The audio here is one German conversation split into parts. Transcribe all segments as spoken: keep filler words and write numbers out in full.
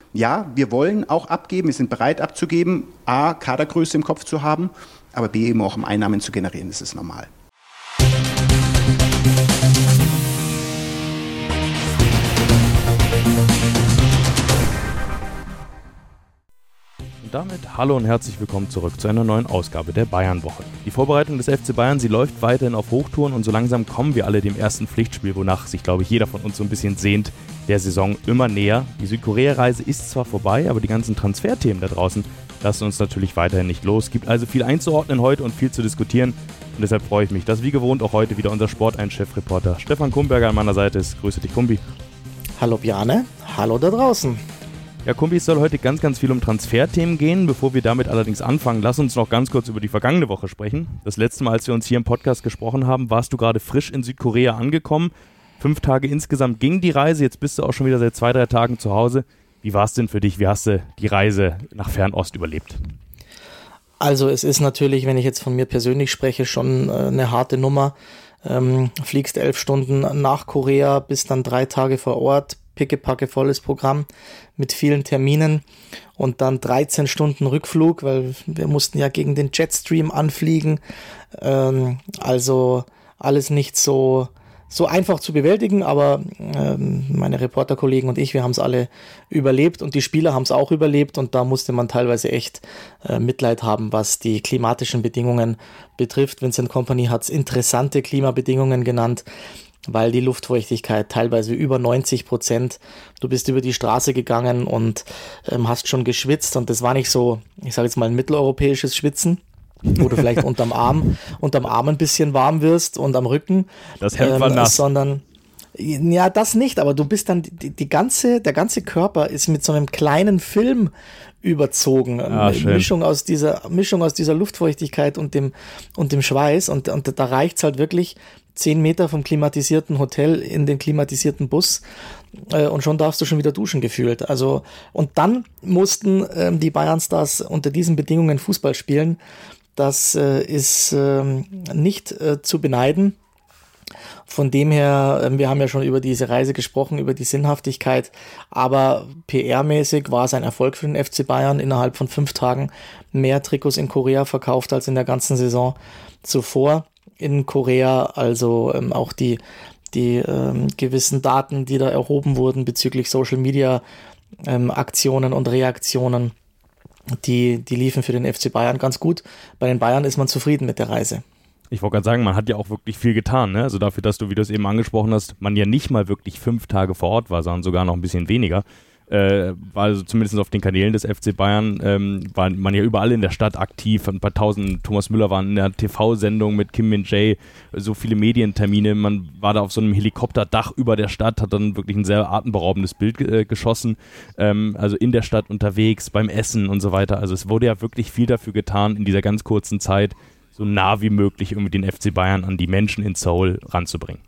ja, wir wollen auch abgeben, wir sind bereit abzugeben, A, Kadergröße im Kopf zu haben, aber B, eben auch um Einnahmen zu generieren, das ist normal. Und damit hallo und herzlich willkommen zurück zu einer neuen Ausgabe der Bayernwoche. Die Vorbereitung des F C Bayern, sie läuft weiterhin auf Hochtouren und so langsam kommen wir alle dem ersten Pflichtspiel, wonach sich, glaube ich, jeder von uns so ein bisschen sehnt, der Saison immer näher. Die Südkorea-Reise ist zwar vorbei, aber die ganzen Transferthemen da draußen lassen uns natürlich weiterhin nicht los. Es gibt also viel einzuordnen heute und viel zu diskutieren und deshalb freue ich mich, dass wie gewohnt auch heute wieder unser Sport eins Chefreporter Stefan Kumberger an meiner Seite ist. Grüße dich, Kumbi. Hallo Bjarne, hallo da draußen. Ja, Kumbi, es soll heute ganz, ganz viel um Transferthemen gehen. Bevor wir damit allerdings anfangen, lass uns noch ganz kurz über die vergangene Woche sprechen. Das letzte Mal, als wir uns hier im Podcast gesprochen haben, warst du gerade frisch in Südkorea angekommen. Fünf Tage insgesamt ging die Reise, jetzt bist du auch schon wieder seit zwei, drei Tagen zu Hause. Wie war es denn für dich? Wie hast du die Reise nach Fernost überlebt? Also es ist natürlich, wenn ich jetzt von mir persönlich spreche, schon äh, eine harte Nummer. Ähm, fliegst elf Stunden nach Korea, bist dann drei Tage vor Ort, pickepacke volles Programm mit vielen Terminen und dann dreizehn Stunden Rückflug, weil wir mussten ja gegen den Jetstream anfliegen. Ähm, also alles nicht so so einfach zu bewältigen, aber ähm, meine Reporterkollegen und ich, wir haben es alle überlebt und die Spieler haben es auch überlebt und da musste man teilweise echt äh, Mitleid haben, was die klimatischen Bedingungen betrifft. Vincent Kompany hat es interessante Klimabedingungen genannt, weil die Luftfeuchtigkeit teilweise über neunzig Prozent, du bist über die Straße gegangen und ähm, hast schon geschwitzt und das war nicht so, ich sage jetzt mal ein mitteleuropäisches Schwitzen, wo du vielleicht unterm Arm, unterm Arm ein bisschen warm wirst und am Rücken. Das Hemd war ähm, nass. Sondern, ja, das nicht, aber du bist dann, die, die ganze, der ganze Körper ist mit so einem kleinen Film überzogen. Ah, schön. Mischung aus dieser, Mischung aus dieser Luftfeuchtigkeit und dem, und dem Schweiß und, und da reicht's halt wirklich zehn Meter vom klimatisierten Hotel in den klimatisierten Bus äh, und schon darfst du schon wieder duschen gefühlt. Also, und dann mussten ähm, die Bayern-Stars unter diesen Bedingungen Fußball spielen. Das äh, ist äh, nicht äh, zu beneiden. Von dem her, äh, wir haben ja schon über diese Reise gesprochen, über die Sinnhaftigkeit, aber P R-mäßig war es ein Erfolg für den F C Bayern. Innerhalb von fünf Tagen mehr Trikots in Korea verkauft als in der ganzen Saison zuvor in Korea. Also ähm, auch die, die ähm, gewissen Daten, die da erhoben wurden bezüglich Social-Media-Aktionen ähm, und Reaktionen, Die, die liefen für den F C Bayern ganz gut. Bei den Bayern ist man zufrieden mit der Reise. Ich wollte gerade sagen, man hat ja auch wirklich viel getan, ne? Also dafür, dass du, wie du es eben angesprochen hast, man ja nicht mal wirklich fünf Tage vor Ort war, sondern sogar noch ein bisschen weniger. Äh, war also zumindest auf den Kanälen des F C Bayern, ähm, war man ja überall in der Stadt aktiv. Ein paar tausend, Thomas Müller war in der T V-Sendung mit Kim Min-jae, so viele Medientermine. Man war da auf so einem Helikopterdach über der Stadt, hat dann wirklich ein sehr atemberaubendes Bild äh, geschossen. Ähm, also in der Stadt unterwegs, beim Essen und so weiter. Also es wurde ja wirklich viel dafür getan, in dieser ganz kurzen Zeit so nah wie möglich irgendwie den F C Bayern an die Menschen in Seoul ranzubringen.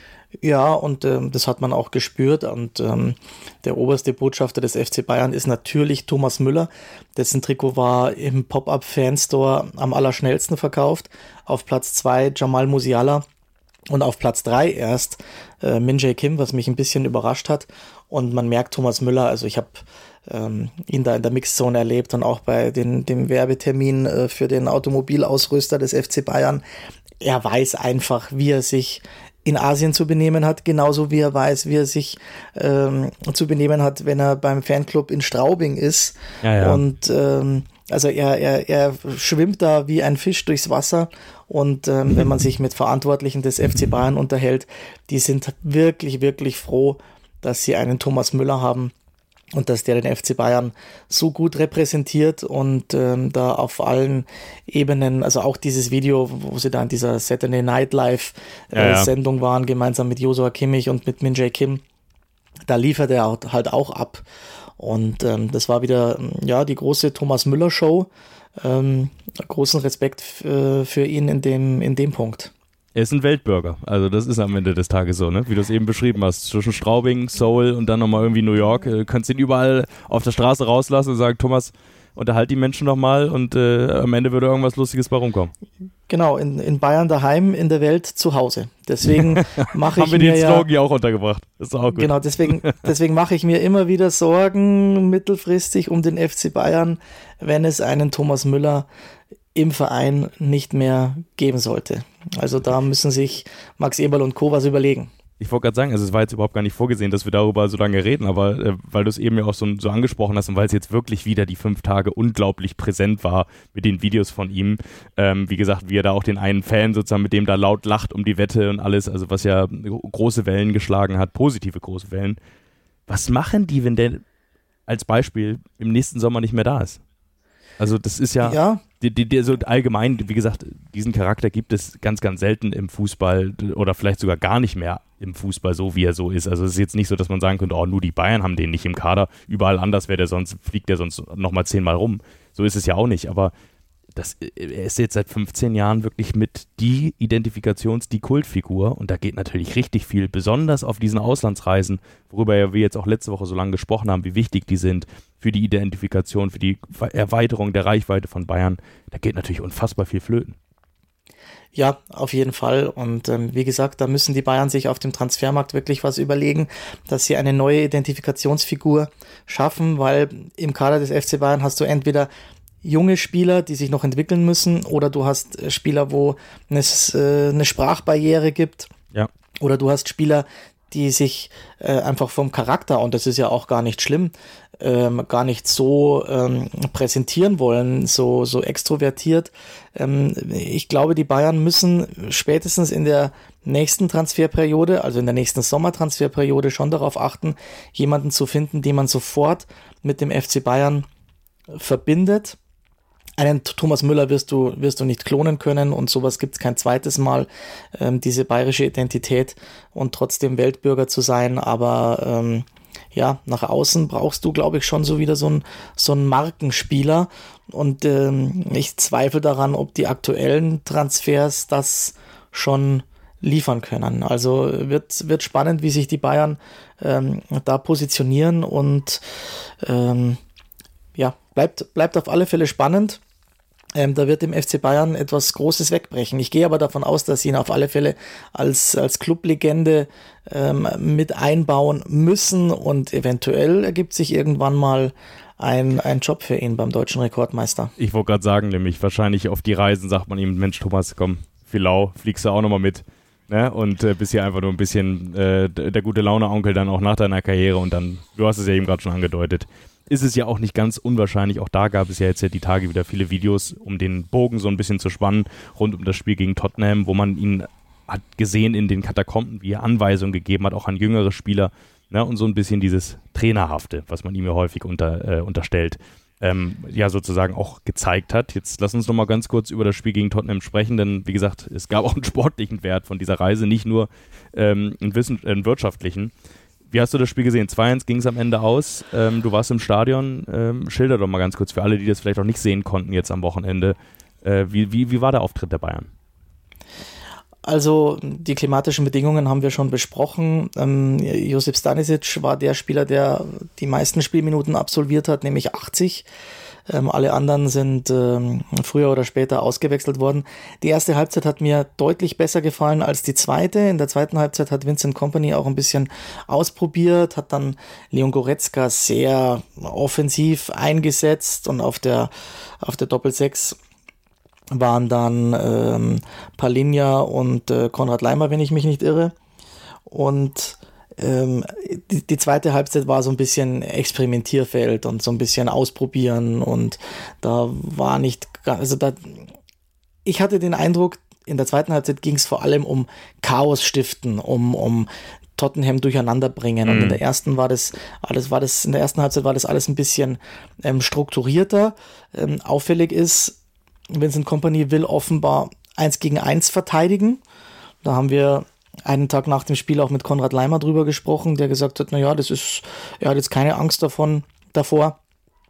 Ja, und ähm, das hat man auch gespürt und ähm, der oberste Botschafter des F C Bayern ist natürlich Thomas Müller, dessen Trikot war im Pop-Up-Fanstore am allerschnellsten verkauft, auf Platz zwei Jamal Musiala und auf Platz drei erst äh, Min-jae Kim, was mich ein bisschen überrascht hat und man merkt Thomas Müller, also ich habe ähm, ihn da in der Mixzone erlebt und auch bei den, dem Werbetermin äh, für den Automobilausrüster des F C Bayern, er weiß einfach, wie er sich in Asien zu benehmen hat, genauso wie er weiß, wie er sich ähm, zu benehmen hat, wenn er beim Fanclub in Straubing ist. Ja, ja. Und ähm, also er, er, er schwimmt da wie ein Fisch durchs Wasser und ähm, wenn man sich mit Verantwortlichen des F C Bayern unterhält, die sind wirklich, wirklich froh, dass sie einen Thomas Müller haben und dass der den F C Bayern so gut repräsentiert und ähm, da auf allen Ebenen, also auch dieses Video, wo sie da in dieser Saturday Night Live äh, ja, ja. Sendung waren, gemeinsam mit Joshua Kimmich und mit Min-jae Kim, da liefert er halt auch ab. Und ähm, das war wieder ja die große Thomas Müller Show. Ähm, großen Respekt f- äh, für ihn in dem, in dem Punkt. Er ist ein Weltbürger, also das ist am Ende des Tages so, ne? Wie du es eben beschrieben hast, zwischen Straubing, Seoul und dann nochmal irgendwie New York, du kannst ihn überall auf der Straße rauslassen und sagen, Thomas, unterhalt die Menschen nochmal und äh, am Ende würde irgendwas Lustiges bei rumkommen. Genau, in, in Bayern daheim, in der Welt zu Hause. Deswegen mache ich Haben wir mir den ja, Slogan ja auch untergebracht. Das ist auch gut. Genau, deswegen, deswegen mache ich mir immer wieder Sorgen mittelfristig um den F C Bayern, wenn es einen Thomas Müller im Verein nicht mehr geben sollte. Also da müssen sich Max Eberl und Co. was überlegen. Ich wollte gerade sagen, also es war jetzt überhaupt gar nicht vorgesehen, dass wir darüber so lange reden, aber äh, weil du es eben ja auch so, so angesprochen hast und weil es jetzt wirklich wieder die fünf Tage unglaublich präsent war mit den Videos von ihm, ähm, wie gesagt, wie er da auch den einen Fan sozusagen, mit dem da laut lacht um die Wette und alles, also was ja große Wellen geschlagen hat, positive große Wellen. Was machen die, wenn der als Beispiel im nächsten Sommer nicht mehr da ist? Also das ist ja, ja. Die, die, die, so allgemein, wie gesagt, diesen Charakter gibt es ganz, ganz selten im Fußball oder vielleicht sogar gar nicht mehr im Fußball, so wie er so ist. Also es ist jetzt nicht so, dass man sagen könnte, oh, nur die Bayern haben den nicht im Kader, überall anders wäre der sonst, fliegt der sonst nochmal zehnmal rum. So ist es ja auch nicht, aber das, er ist jetzt seit fünfzehn Jahren wirklich mit die Identifikations-, die Kultfigur und da geht natürlich richtig viel, besonders auf diesen Auslandsreisen, worüber ja wir jetzt auch letzte Woche so lange gesprochen haben, wie wichtig die sind für die Identifikation, für die Erweiterung der Reichweite von Bayern. Da geht natürlich unfassbar viel flöten. Ja, auf jeden Fall. Und ähm, wie gesagt, da müssen die Bayern sich auf dem Transfermarkt wirklich was überlegen, dass sie eine neue Identifikationsfigur schaffen, weil im Kader des F C Bayern hast du entweder junge Spieler, die sich noch entwickeln müssen, oder du hast Spieler, wo es äh, eine Sprachbarriere gibt. Ja. Oder du hast Spieler, die sich äh, einfach vom Charakter, und das ist ja auch gar nicht schlimm, ähm, gar nicht so ähm, präsentieren wollen, so, so extrovertiert. Ähm, ich glaube, die Bayern müssen spätestens in der nächsten Transferperiode, also in der nächsten Sommertransferperiode, schon darauf achten, jemanden zu finden, den man sofort mit dem F C Bayern verbindet. Einen Thomas Müller wirst du, wirst du nicht klonen können und sowas gibt es kein zweites Mal, ähm, diese bayerische Identität und trotzdem Weltbürger zu sein, aber ähm, ja, nach außen brauchst du, glaube ich, schon so wieder so einen so einen Markenspieler und ähm, ich zweifle daran, ob die aktuellen Transfers das schon liefern können. Also wird, wird spannend, wie sich die Bayern ähm, da positionieren und ähm, ja, bleibt, bleibt auf alle Fälle spannend. Ähm, da wird dem F C Bayern etwas Großes wegbrechen. Ich gehe aber davon aus, dass sie ihn auf alle Fälle als, als Clublegende ähm, mit einbauen müssen und eventuell ergibt sich irgendwann mal ein, ein Job für ihn beim deutschen Rekordmeister. Ich wollte gerade sagen, nämlich wahrscheinlich auf die Reisen sagt man ihm, Mensch Thomas, komm, Philau, fliegst du auch nochmal mit. Ne? Und äh, bist hier einfach nur ein bisschen äh, der gute Laune-Onkel dann auch nach deiner Karriere und dann, du hast es ja eben gerade schon angedeutet, ist es ja auch nicht ganz unwahrscheinlich, auch da gab es ja jetzt ja die Tage wieder viele Videos, um den Bogen so ein bisschen zu spannen, rund um das Spiel gegen Tottenham, wo man ihn hat gesehen in den Katakomben, wie er Anweisungen gegeben hat, auch an jüngere Spieler, ne, und so ein bisschen dieses Trainerhafte, was man ihm ja häufig unter, äh, unterstellt, ähm, ja sozusagen auch gezeigt hat. Jetzt lass uns noch mal ganz kurz über das Spiel gegen Tottenham sprechen, denn wie gesagt, es gab auch einen sportlichen Wert von dieser Reise, nicht nur ähm, einen, Wissen- äh, einen wirtschaftlichen. Wie hast du das Spiel gesehen? zwei eins ging es am Ende aus. Ähm, du warst im Stadion. Ähm, schilder doch mal ganz kurz für alle, die das vielleicht auch nicht sehen konnten jetzt am Wochenende. Äh, wie, wie, wie war der Auftritt der Bayern? Also die klimatischen Bedingungen haben wir schon besprochen. Ähm, Josip Stanisic war der Spieler, der die meisten Spielminuten absolviert hat, nämlich achtzig. Ähm, alle anderen sind ähm, früher oder später ausgewechselt worden. Die erste Halbzeit hat mir deutlich besser gefallen als die zweite. In der zweiten Halbzeit hat Vincent Kompany auch ein bisschen ausprobiert, hat dann Leon Goretzka sehr offensiv eingesetzt und auf der, auf der Doppelsechs waren dann ähm, Palinja und äh, Konrad Laimer, wenn ich mich nicht irre. Und ähm, die, die zweite Halbzeit war so ein bisschen Experimentierfeld und so ein bisschen Ausprobieren und da war nicht, also da, ich hatte den Eindruck, in der zweiten Halbzeit ging es vor allem um Chaos stiften, um, um Tottenham durcheinander bringen. Mhm. Und in der ersten war das alles, war das, in der ersten Halbzeit war das alles ein bisschen ähm, strukturierter. Ähm, auffällig ist, Vincent Kompany will offenbar eins gegen eins verteidigen. Da haben wir einen Tag nach dem Spiel auch mit Konrad Laimer drüber gesprochen, der gesagt hat, naja, das ist, er hat jetzt keine Angst davon, davor,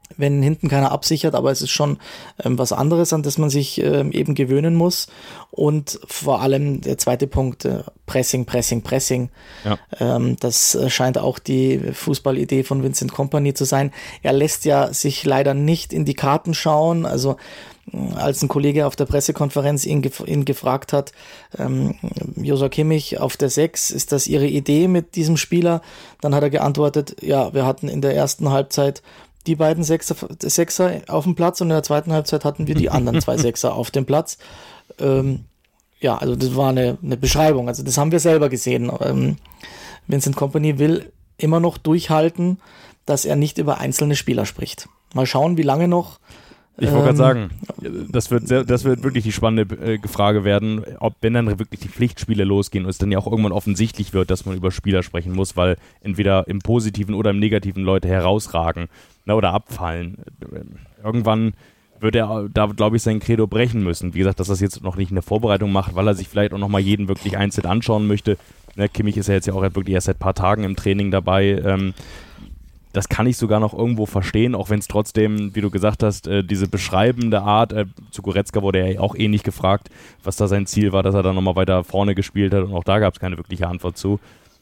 wenn hinten keiner absichert, aber es ist schon ähm, was anderes, an das man sich ähm, eben gewöhnen muss. Und vor allem der zweite Punkt, äh, Pressing, Pressing, Pressing. Ja. Ähm, das scheint auch die Fußballidee von Vincent Kompany zu sein. Er lässt ja sich leider nicht in die Karten schauen, also als ein Kollege auf der Pressekonferenz ihn, gef- ihn gefragt hat, ähm, Joshua Kimmich auf der sechs, ist das Ihre Idee mit diesem Spieler? Dann hat er geantwortet, ja, wir hatten in der ersten Halbzeit die beiden Sechser, Sechser auf dem Platz und in der zweiten Halbzeit hatten wir die anderen zwei Sechser auf dem Platz. Ähm, ja, also das war eine, eine Beschreibung, also das haben wir selber gesehen. Ähm, Vincent Kompany will immer noch durchhalten, dass er nicht über einzelne Spieler spricht. Mal schauen, wie lange noch. Ich wollte gerade sagen, das wird, sehr, das wird wirklich die spannende äh, Frage werden, ob, wenn dann wirklich die Pflichtspiele losgehen und es dann ja auch irgendwann offensichtlich wird, dass man über Spieler sprechen muss, weil entweder im Positiven oder im Negativen Leute herausragen, na, oder abfallen. Irgendwann wird er da, glaube ich, sein Credo brechen müssen. Wie gesagt, dass er das jetzt noch nicht in der Vorbereitung macht, weil er sich vielleicht auch nochmal jeden wirklich einzeln anschauen möchte. Ne, Kimmich ist ja jetzt ja auch wirklich erst seit ein paar Tagen im Training dabei. Ähm, Das kann ich sogar noch irgendwo verstehen, auch wenn es trotzdem, wie du gesagt hast, äh, diese beschreibende Art, äh, zu Goretzka wurde er ja auch ähnlich gefragt, was da sein Ziel war, dass er dann nochmal weiter vorne gespielt hat und auch da gab es keine wirkliche Antwort zu.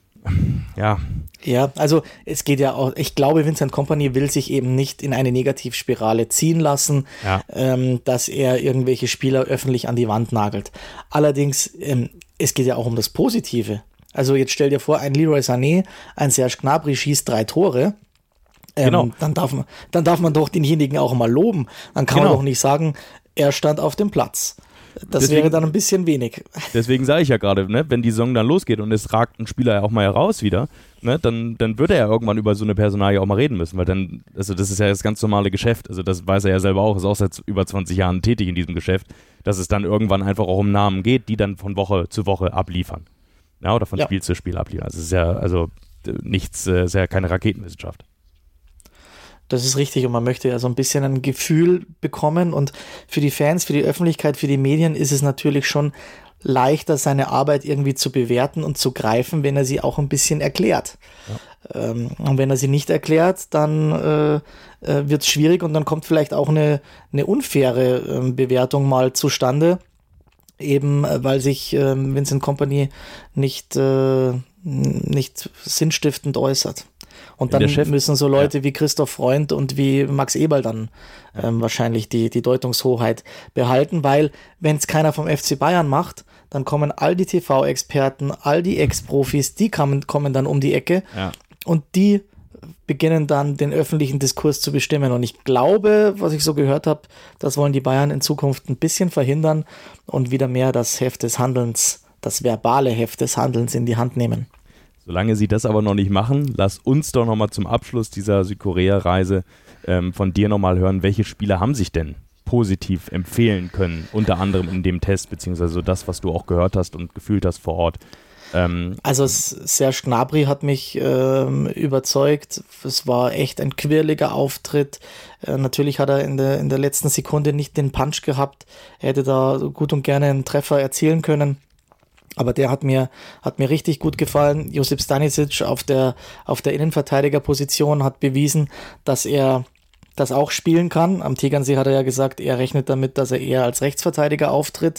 Ja. Ja, also es geht ja auch, ich glaube, Vincent Kompany will sich eben nicht in eine Negativspirale ziehen lassen, ja. ähm, dass er irgendwelche Spieler öffentlich an die Wand nagelt. Allerdings, ähm, es geht ja auch um das Positive. Also jetzt stell dir vor, ein Leroy Sané, ein Serge Gnabry schießt drei Tore. Ähm, genau. Dann darf man, dann darf man doch denjenigen auch mal loben. Dann kann genau. man doch nicht sagen, er stand auf dem Platz. Das deswegen, wäre dann ein bisschen wenig. Deswegen sage ich ja gerade, ne, wenn die Saison dann losgeht und es ragt ein Spieler ja auch mal heraus wieder, ne, dann, dann würde er ja irgendwann über so eine Personalie auch mal reden müssen, weil dann, also das ist ja das ganz normale Geschäft, also das weiß er ja selber auch, ist auch seit über zwanzig Jahren tätig in diesem Geschäft, dass es dann irgendwann einfach auch um Namen geht, die dann von Woche zu Woche abliefern. Ja, oder von ja. Spiel zu Spiel abliefern. Also es ist ja, also nichts, es ist ja keine Raketenwissenschaft. Das ist richtig und man möchte ja so ein bisschen ein Gefühl bekommen und für die Fans, für die Öffentlichkeit, für die Medien ist es natürlich schon leichter, seine Arbeit irgendwie zu bewerten und zu greifen, wenn er sie auch ein bisschen erklärt. Ja. Ähm, und wenn er sie nicht erklärt, dann äh, äh, wird es schwierig und dann kommt vielleicht auch eine, eine unfaire äh, Bewertung mal zustande, eben äh, weil sich äh, Vincent Kompany nicht, äh, nicht sinnstiftend äußert. Und dann müssen so Leute ja. wie Christoph Freund und wie Max Eberl dann ähm, wahrscheinlich die, die Deutungshoheit behalten, weil wenn es keiner vom F C Bayern macht, dann kommen all die T V-Experten, all die Ex-Profis, die kommen, kommen dann um die Ecke ja. und die beginnen dann den öffentlichen Diskurs zu bestimmen. Und ich glaube, was ich so gehört habe, das wollen die Bayern in Zukunft ein bisschen verhindern und wieder mehr das Heft des Handelns, das verbale Heft des Handelns in die Hand nehmen. Solange sie das aber noch nicht machen, lass uns doch nochmal zum Abschluss dieser Südkorea-Reise ähm, von dir nochmal hören, welche Spieler haben sich denn positiv empfehlen können, unter anderem in dem Test, beziehungsweise das, was du auch gehört hast und gefühlt hast vor Ort. Ähm, also Serge Gnabry hat mich ähm, überzeugt, es war echt ein quirliger Auftritt, äh, natürlich hat er in der, in der letzten Sekunde nicht den Punch gehabt, er hätte da gut und gerne einen Treffer erzielen können. Aber der hat mir, hat mir richtig gut gefallen. Josip Stanisic auf der, auf der Innenverteidigerposition hat bewiesen, dass er das auch spielen kann. Am Tegernsee hat er ja gesagt, er rechnet damit, dass er eher als Rechtsverteidiger auftritt.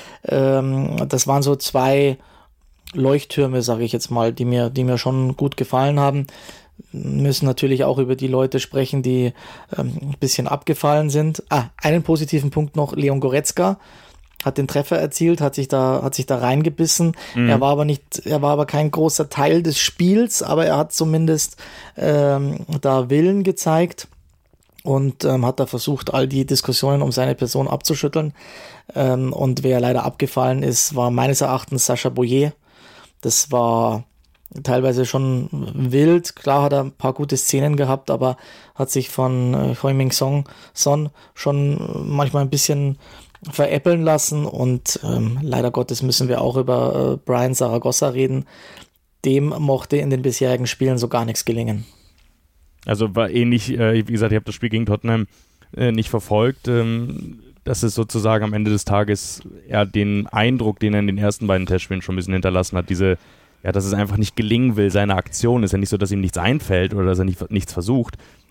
Ähm, das waren so zwei Leuchttürme, sage ich jetzt mal, die mir, die mir schon gut gefallen haben. Wir müssen natürlich auch über die Leute sprechen, die ähm, ein bisschen abgefallen sind. Ah, einen positiven Punkt noch, Leon Goretzka hat den Treffer erzielt, hat sich da, hat sich da reingebissen. Mhm. Er war aber nicht, er war aber kein großer Teil des Spiels, aber er hat zumindest ähm, da Willen gezeigt und ähm, hat da versucht, all die Diskussionen um seine Person abzuschütteln. Ähm, und wer leider abgefallen ist, war meines Erachtens Sacha Boyer. Das war teilweise schon wild. Klar hat er ein paar gute Szenen gehabt, aber hat sich von äh, Heung-min Son, Son schon manchmal ein bisschen veräppeln lassen und ähm, leider Gottes müssen wir auch über äh, Brian Zaragoza reden. Dem mochte in den bisherigen Spielen so gar nichts gelingen. Also war ähnlich, äh, wie gesagt, ich habe das Spiel gegen Tottenham äh, nicht verfolgt. Ähm, das ist sozusagen am Ende des Tages eher den Eindruck, den er in den ersten beiden Testspielen schon ein bisschen hinterlassen hat, diese, ja, dass es einfach nicht gelingen will, seine Aktion. Ist ja nicht so, dass ihm nichts einfällt oder dass er nicht, nichts versucht,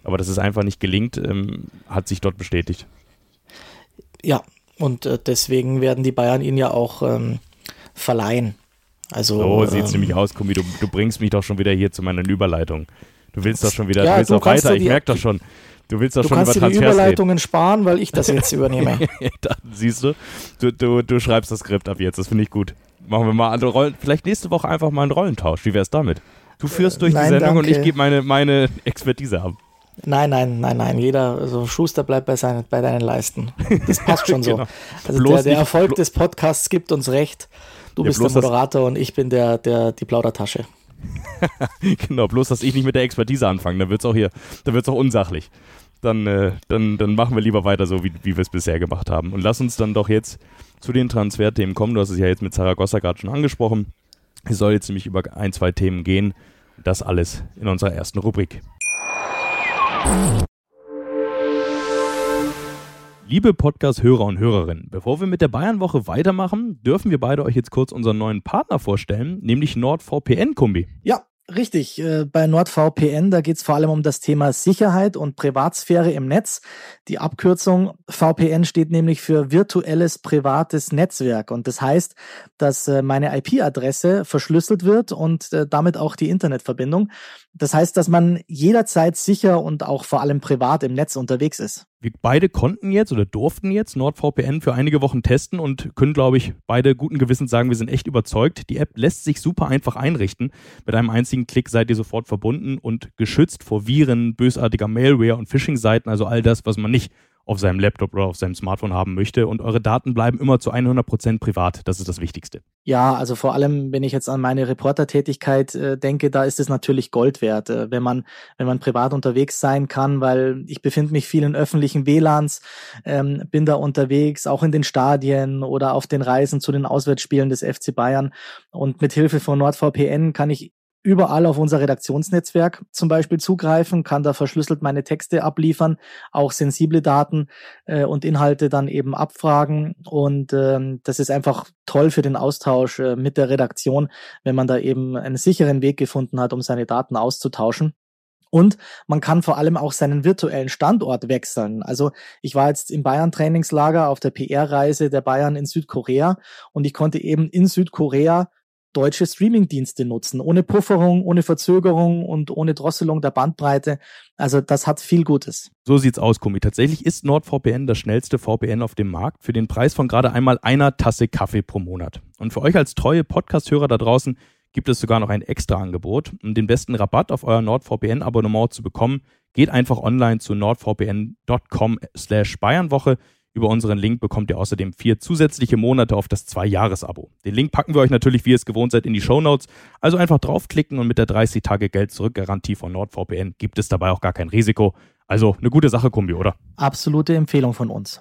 Aber dass es einfach nicht gelingt, ähm, hat sich dort bestätigt. Ja, und äh, deswegen werden die Bayern ihn ja auch ähm, verleihen. Also, so sieht es ähm, nämlich aus, Kumbi, du, du bringst mich doch schon wieder hier zu meiner Überleitung. Du willst doch schon wieder, ja, du willst du doch weiter, die, ich merke doch schon. Du willst doch du schon über kannst dir die Transfers Überleitungen reden. sparen, weil ich das jetzt übernehme. Dann siehst du, du, du, du schreibst das Skript ab jetzt, das finde ich gut. Machen wir mal andere Rollen, vielleicht nächste Woche einfach mal einen Rollentausch, wie wäre es damit? Du führst durch Nein, die Sendung danke. und ich gebe meine, meine Expertise ab. Nein, nein, nein, nein. Jeder, also Schuster bleibt bei, seinen, bei deinen Leisten. Das passt schon so. Genau. Also Bloß der, der nicht- Erfolg blo- des Podcasts gibt uns recht. Du Ja, bist der bloß das- Moderator und ich bin der, der, die Plaudertasche. Genau, bloß, dass ich nicht mit der Expertise anfange, dann wird es auch hier, dann wird es auch unsachlich. Dann, äh, dann, dann machen wir lieber weiter so, wie, wie wir es bisher gemacht haben. Und lass uns dann doch jetzt zu den Transferthemen kommen. Du hast es ja jetzt mit Zaragoza gerade schon angesprochen. Es soll jetzt nämlich über ein, zwei Themen gehen. Das alles in unserer ersten Rubrik. Liebe Podcast-Hörer und Hörerinnen, bevor wir mit der Bayernwoche weitermachen, dürfen wir beide euch jetzt kurz unseren neuen Partner vorstellen, nämlich NordVPN-Kombi. Ja, richtig. Äh, Bei NordVPN, da geht es vor allem um das Thema Sicherheit und Privatsphäre im Netz. Die Abkürzung V P N steht nämlich für virtuelles privates Netzwerk. Und das heißt, dass äh, meine I P-Adresse verschlüsselt wird und äh, damit auch die Internetverbindung. Das heißt, dass man jederzeit sicher und auch vor allem privat im Netz unterwegs ist. Wir beide konnten jetzt oder durften jetzt NordVPN für einige Wochen testen und können, glaube ich, beide guten Gewissens sagen, wir sind echt überzeugt. Die App lässt sich super einfach einrichten. Mit einem einzigen Klick seid ihr sofort verbunden und geschützt vor Viren, bösartiger Malware und Phishing-Seiten, also all das, was man nicht auf seinem Laptop oder auf seinem Smartphone haben möchte. Und eure Daten bleiben immer zu hundert Prozent privat. Das ist das Wichtigste. Ja, also vor allem, wenn ich jetzt an meine Reportertätigkeit äh, denke, da ist es natürlich Gold wert, äh, wenn man wenn man privat unterwegs sein kann, weil ich befinde mich viel in öffentlichen W L A Ns, ähm, bin da unterwegs, auch in den Stadien oder auf den Reisen zu den Auswärtsspielen des F C Bayern. Und mit Hilfe von NordVPN kann ich überall auf unser Redaktionsnetzwerk zum Beispiel zugreifen, kann da verschlüsselt meine Texte abliefern, auch sensible Daten äh, und Inhalte dann eben abfragen. Und ähm, das ist einfach toll für den Austausch äh, mit der Redaktion, wenn man da eben einen sicheren Weg gefunden hat, um seine Daten auszutauschen. Und man kann vor allem auch seinen virtuellen Standort wechseln. Also ich war jetzt im Bayern-Trainingslager auf der P R-Reise der Bayern in Südkorea und ich konnte eben in Südkorea deutsche Streamingdienste nutzen, ohne Pufferung, ohne Verzögerung und ohne Drosselung der Bandbreite. Also das hat viel Gutes. So sieht's aus, Kumi. Tatsächlich ist NordVPN das schnellste V P N auf dem Markt für den Preis von gerade einmal einer Tasse Kaffee pro Monat. Und für euch als treue Podcast-Hörer da draußen gibt es sogar noch ein extra Angebot. Um den besten Rabatt auf euer NordVPN-Abonnement zu bekommen, geht einfach online zu nordvpn.com slash Bayernwoche. Über unseren Link bekommt ihr außerdem vier zusätzliche Monate auf das zwei-Jahres-Abo. Den Link packen wir euch natürlich, wie ihr es gewohnt seid, in die Shownotes. Also einfach draufklicken und mit der dreißig Tage Geld-Zurück-Garantie von NordVPN gibt es dabei auch gar kein Risiko. Also eine gute Sache, Kumbi, oder? Absolute Empfehlung von uns.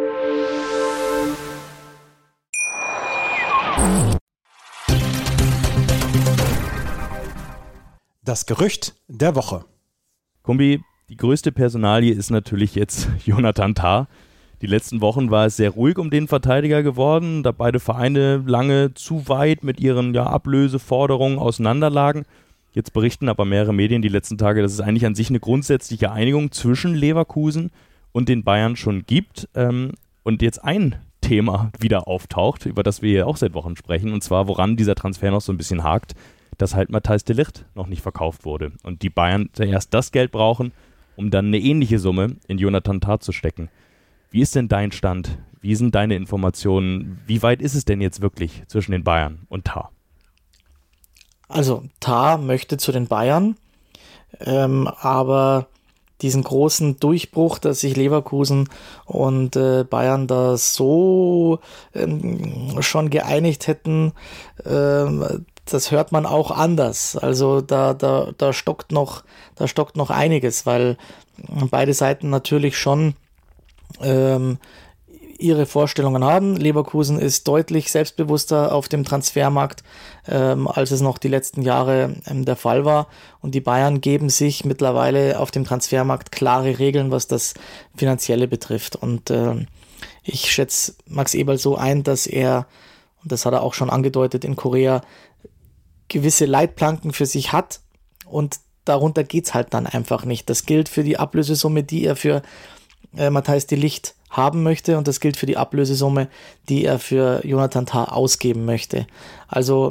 Das Gerücht der Woche. Kumbi, die größte Personalie ist natürlich jetzt Jonathan Tah. Die letzten Wochen war es sehr ruhig um den Verteidiger geworden, da beide Vereine lange zu weit mit ihren ja, Ablöseforderungen auseinanderlagen. Jetzt berichten aber mehrere Medien die letzten Tage, dass es eigentlich an sich eine grundsätzliche Einigung zwischen Leverkusen und den Bayern schon gibt. Ähm, und jetzt ein Thema wieder auftaucht, über das wir hier auch seit Wochen sprechen, und zwar, woran dieser Transfer noch so ein bisschen hakt, dass halt Matthijs de Ligt noch nicht verkauft wurde. Und die Bayern zuerst das Geld brauchen, um dann eine ähnliche Summe in Jonathan Tah zu stecken. Wie ist denn dein Stand? Wie sind deine Informationen? Wie weit ist es denn jetzt wirklich zwischen den Bayern und Tah? Also Tah möchte zu den Bayern, ähm, aber diesen großen Durchbruch, dass sich Leverkusen und äh, Bayern da so ähm, schon geeinigt hätten, ähm, das hört man auch anders. Also da, da, da stockt noch, da stockt noch einiges, weil beide Seiten natürlich schon ähm, ihre Vorstellungen haben. Leverkusen ist deutlich selbstbewusster auf dem Transfermarkt, ähm, als es noch die letzten Jahre ähm, der Fall war. Und die Bayern geben sich mittlerweile auf dem Transfermarkt klare Regeln, was das Finanzielle betrifft. Und ähm, ich schätze Max Eberl so ein, dass er, und das hat er auch schon angedeutet in Korea, gewisse Leitplanken für sich hat und darunter geht's halt dann einfach nicht. Das gilt für die Ablösesumme, die er für äh, Matthijs de Ligt haben möchte, und das gilt für die Ablösesumme, die er für Jonathan Tah ausgeben möchte. Also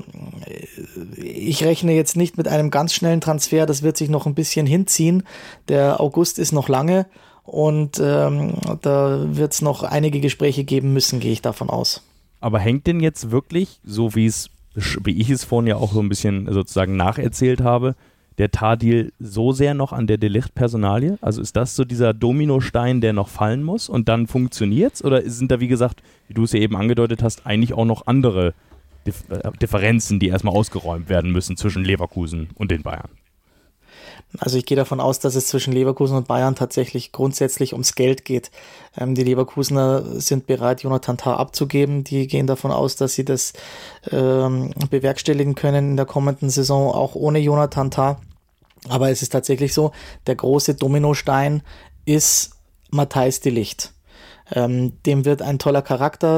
ich rechne jetzt nicht mit einem ganz schnellen Transfer, das wird sich noch ein bisschen hinziehen. Der August ist noch lange und ähm, da wird es noch einige Gespräche geben müssen, gehe ich davon aus. Aber hängt denn jetzt wirklich, so wie es, wie ich es vorhin ja auch so ein bisschen sozusagen nacherzählt habe, der Tah-Deal so sehr noch an der de Ligt-Personalie? Also ist das so dieser Dominostein, der noch fallen muss und dann funktioniert's? Oder sind da, wie gesagt, wie du es ja eben angedeutet hast, eigentlich auch noch andere Dif- äh, Differenzen, die erstmal ausgeräumt werden müssen zwischen Leverkusen und den Bayern? Also ich gehe davon aus, dass es zwischen Leverkusen und Bayern tatsächlich grundsätzlich ums Geld geht. Ähm, die Leverkusener sind bereit, Jonathan Tah abzugeben. Die gehen davon aus, dass sie das ähm, bewerkstelligen können in der kommenden Saison, auch ohne Jonathan Tah. Aber es ist tatsächlich so, der große Dominostein ist Matthijs de Ligt. Ähm, dem wird ein toller Charakter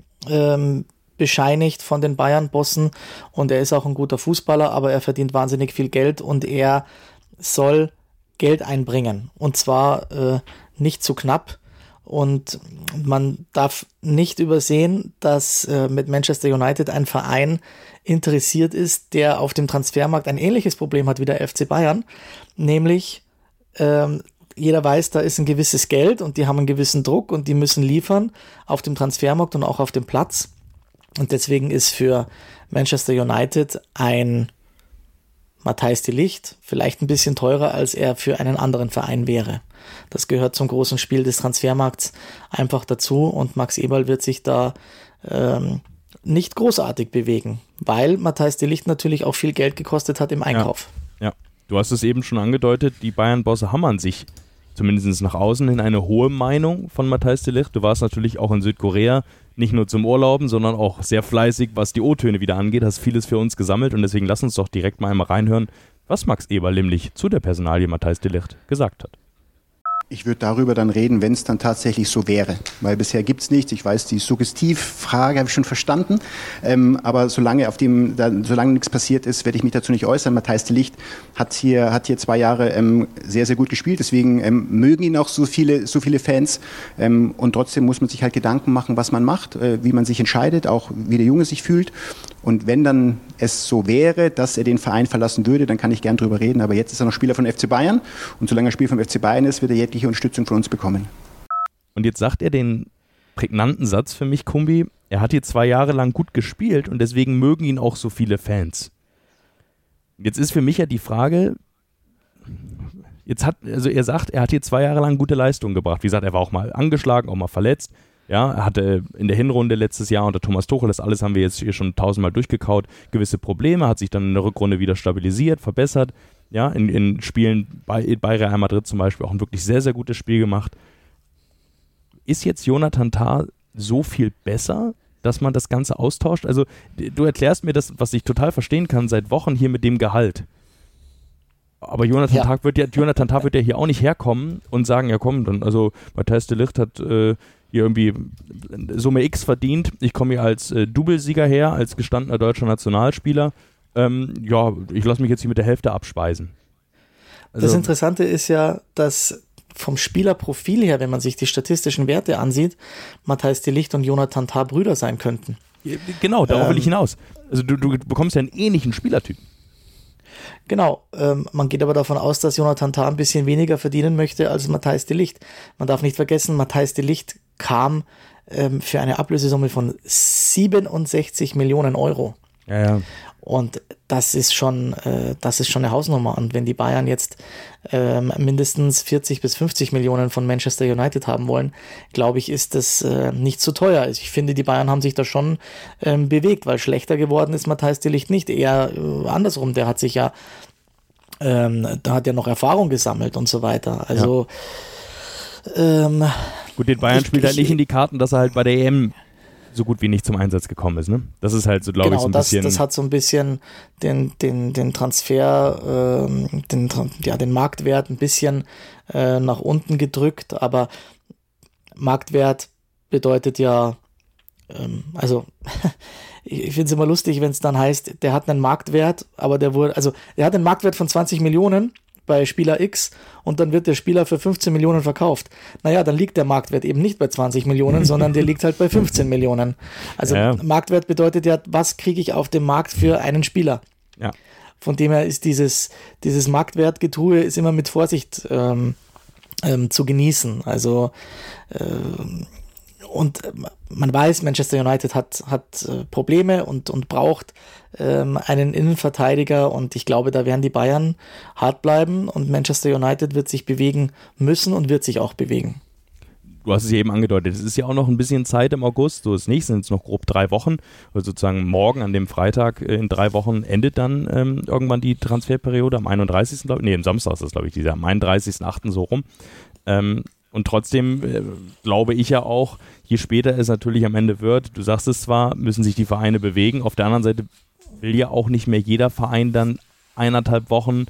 ähm, bescheinigt von den Bayern-Bossen und er ist auch ein guter Fußballer, aber er verdient wahnsinnig viel Geld und er soll Geld einbringen, und zwar äh, nicht zu knapp, und man darf nicht übersehen, dass äh, mit Manchester United ein Verein interessiert ist, der auf dem Transfermarkt ein ähnliches Problem hat wie der F C Bayern, nämlich ähm, jeder weiß, da ist ein gewisses Geld und die haben einen gewissen Druck und die müssen liefern auf dem Transfermarkt und auch auf dem Platz, und deswegen ist für Manchester United ein Matthijs de Ligt vielleicht ein bisschen teurer, als er für einen anderen Verein wäre. Das gehört zum großen Spiel des Transfermarkts einfach dazu, und Max Eberl wird sich da ähm, nicht großartig bewegen, weil Matthijs de Ligt natürlich auch viel Geld gekostet hat im Einkauf. Ja, ja. Du hast es eben schon angedeutet, die Bayern-Bosse haben an sich zumindest nach außen hin eine hohe Meinung von Matthijs de Ligt. Du warst natürlich auch in Südkorea, nicht nur zum Urlauben, sondern auch sehr fleißig, was die O-Töne wieder angeht, hast vieles für uns gesammelt, und deswegen lass uns doch direkt mal einmal reinhören, was Max Eberl nämlich zu der Personalie Matthijs de Ligt gesagt hat. Ich würde darüber dann reden, wenn es dann tatsächlich so wäre. Weil bisher gibt es nichts. Ich weiß, die Suggestivfrage habe ich schon verstanden. Ähm, aber solange auf dem, da, solange nichts passiert ist, werde ich mich dazu nicht äußern. Matthijs de Ligt hat hier, hat hier zwei Jahre ähm, sehr, sehr gut gespielt. Deswegen ähm, mögen ihn auch so viele, so viele Fans. Ähm, und trotzdem muss man sich halt Gedanken machen, was man macht, äh, wie man sich entscheidet, auch wie der Junge sich fühlt. Und wenn dann es so wäre, dass er den Verein verlassen würde, dann kann ich gern drüber reden. Aber jetzt ist er noch Spieler von F C Bayern. Und solange er Spieler vom F C Bayern ist, wird er jegliche Unterstützung von uns bekommen. Und jetzt sagt er den prägnanten Satz für mich, Kumbi, er hat hier zwei Jahre lang gut gespielt und deswegen mögen ihn auch so viele Fans. Jetzt ist für mich ja die Frage, jetzt hat, also er sagt, er hat hier zwei Jahre lang gute Leistungen gebracht. Wie gesagt, er war auch mal angeschlagen, auch mal verletzt. Ja, er hatte in der Hinrunde letztes Jahr unter Thomas Tuchel, das alles haben wir jetzt hier schon tausendmal durchgekaut, gewisse Probleme, hat sich dann in der Rückrunde wieder stabilisiert, verbessert. Ja, in, in Spielen bei, bei Real Madrid zum Beispiel auch ein wirklich sehr, sehr gutes Spiel gemacht. Ist jetzt Jonathan Tah so viel besser, dass man das Ganze austauscht? Also du erklärst mir das, was ich total verstehen kann, seit Wochen hier mit dem Gehalt. Aber Jonathan, ja. Tah wird ja, Jonathan Tah wird ja hier auch nicht herkommen und sagen, ja komm, dann, also Matthijs de Ligt hat äh, hier irgendwie Summe X verdient. Ich komme hier als äh, Doublesieger her, als gestandener deutscher Nationalspieler. Ähm, ja, ich lasse mich jetzt hier mit der Hälfte abspeisen. Also, das Interessante ist ja, dass vom Spielerprofil her, wenn man sich die statistischen Werte ansieht, Matthijs de Ligt und Jonathan Tah Brüder sein könnten. Genau, darauf ähm, will ich hinaus. Also du, du bekommst ja einen ähnlichen Spielertypen. Genau, ähm, man geht aber davon aus, dass Jonathan Tah ein bisschen weniger verdienen möchte als Matthijs de Ligt. Man darf nicht vergessen, Matthijs de Ligt kam ähm, für eine Ablösesumme von siebenundsechzig Millionen Euro. Ja, ja. Und das ist schon, äh, das ist schon eine Hausnummer. Und wenn die Bayern jetzt ähm, mindestens vierzig bis fünfzig Millionen von Manchester United haben wollen, glaube ich, ist das äh, nicht zu teuer. Ich finde, die Bayern haben sich da schon ähm, bewegt, weil schlechter geworden ist Matthijs de Ligt nicht. Eher äh, andersrum. Der hat sich ja, ähm, da hat ja noch Erfahrung gesammelt und so weiter. Also ja. ähm, Gut, den Bayern ich, spielt halt ich, nicht in die Karten, dass er halt bei der E M so gut wie nicht zum Einsatz gekommen ist, ne? Das ist halt so, glaube genau, ich, so ein das, bisschen... das hat so ein bisschen den, den, den Transfer, ähm, den, ja, den Marktwert ein bisschen äh, nach unten gedrückt, aber Marktwert bedeutet ja ähm, also ich finde es immer lustig, wenn es dann heißt, der hat einen Marktwert, aber der wurde, also der hat einen Marktwert von zwanzig Millionen bei Spieler X und dann wird der Spieler für fünfzehn Millionen verkauft. Naja, dann liegt der Marktwert eben nicht bei zwanzig Millionen, sondern der liegt halt bei fünfzehn Millionen. Also ja. Marktwert bedeutet ja, was kriege ich auf dem Markt für einen Spieler? Ja. Von dem her ist dieses, dieses Marktwertgetue ist immer mit Vorsicht ähm, ähm, zu genießen. Also ähm, und man weiß, Manchester United hat, hat äh, Probleme und, und braucht ähm, einen Innenverteidiger und ich glaube, da werden die Bayern hart bleiben und Manchester United wird sich bewegen müssen und wird sich auch bewegen. Du hast es ja eben angedeutet, es ist ja auch noch ein bisschen Zeit im August, so das nächste sind es noch grob drei Wochen, also sozusagen morgen an dem Freitag in drei Wochen endet dann ähm, irgendwann die Transferperiode, am einunddreißigsten glaube ich, nee, am Samstag ist das glaube ich, dieser, am einunddreißigsten achten so rum. Ähm, Und trotzdem äh, glaube ich ja auch, je später es natürlich am Ende wird, du sagst es zwar, müssen sich die Vereine bewegen, auf der anderen Seite will ja auch nicht mehr jeder Verein dann eineinhalb Wochen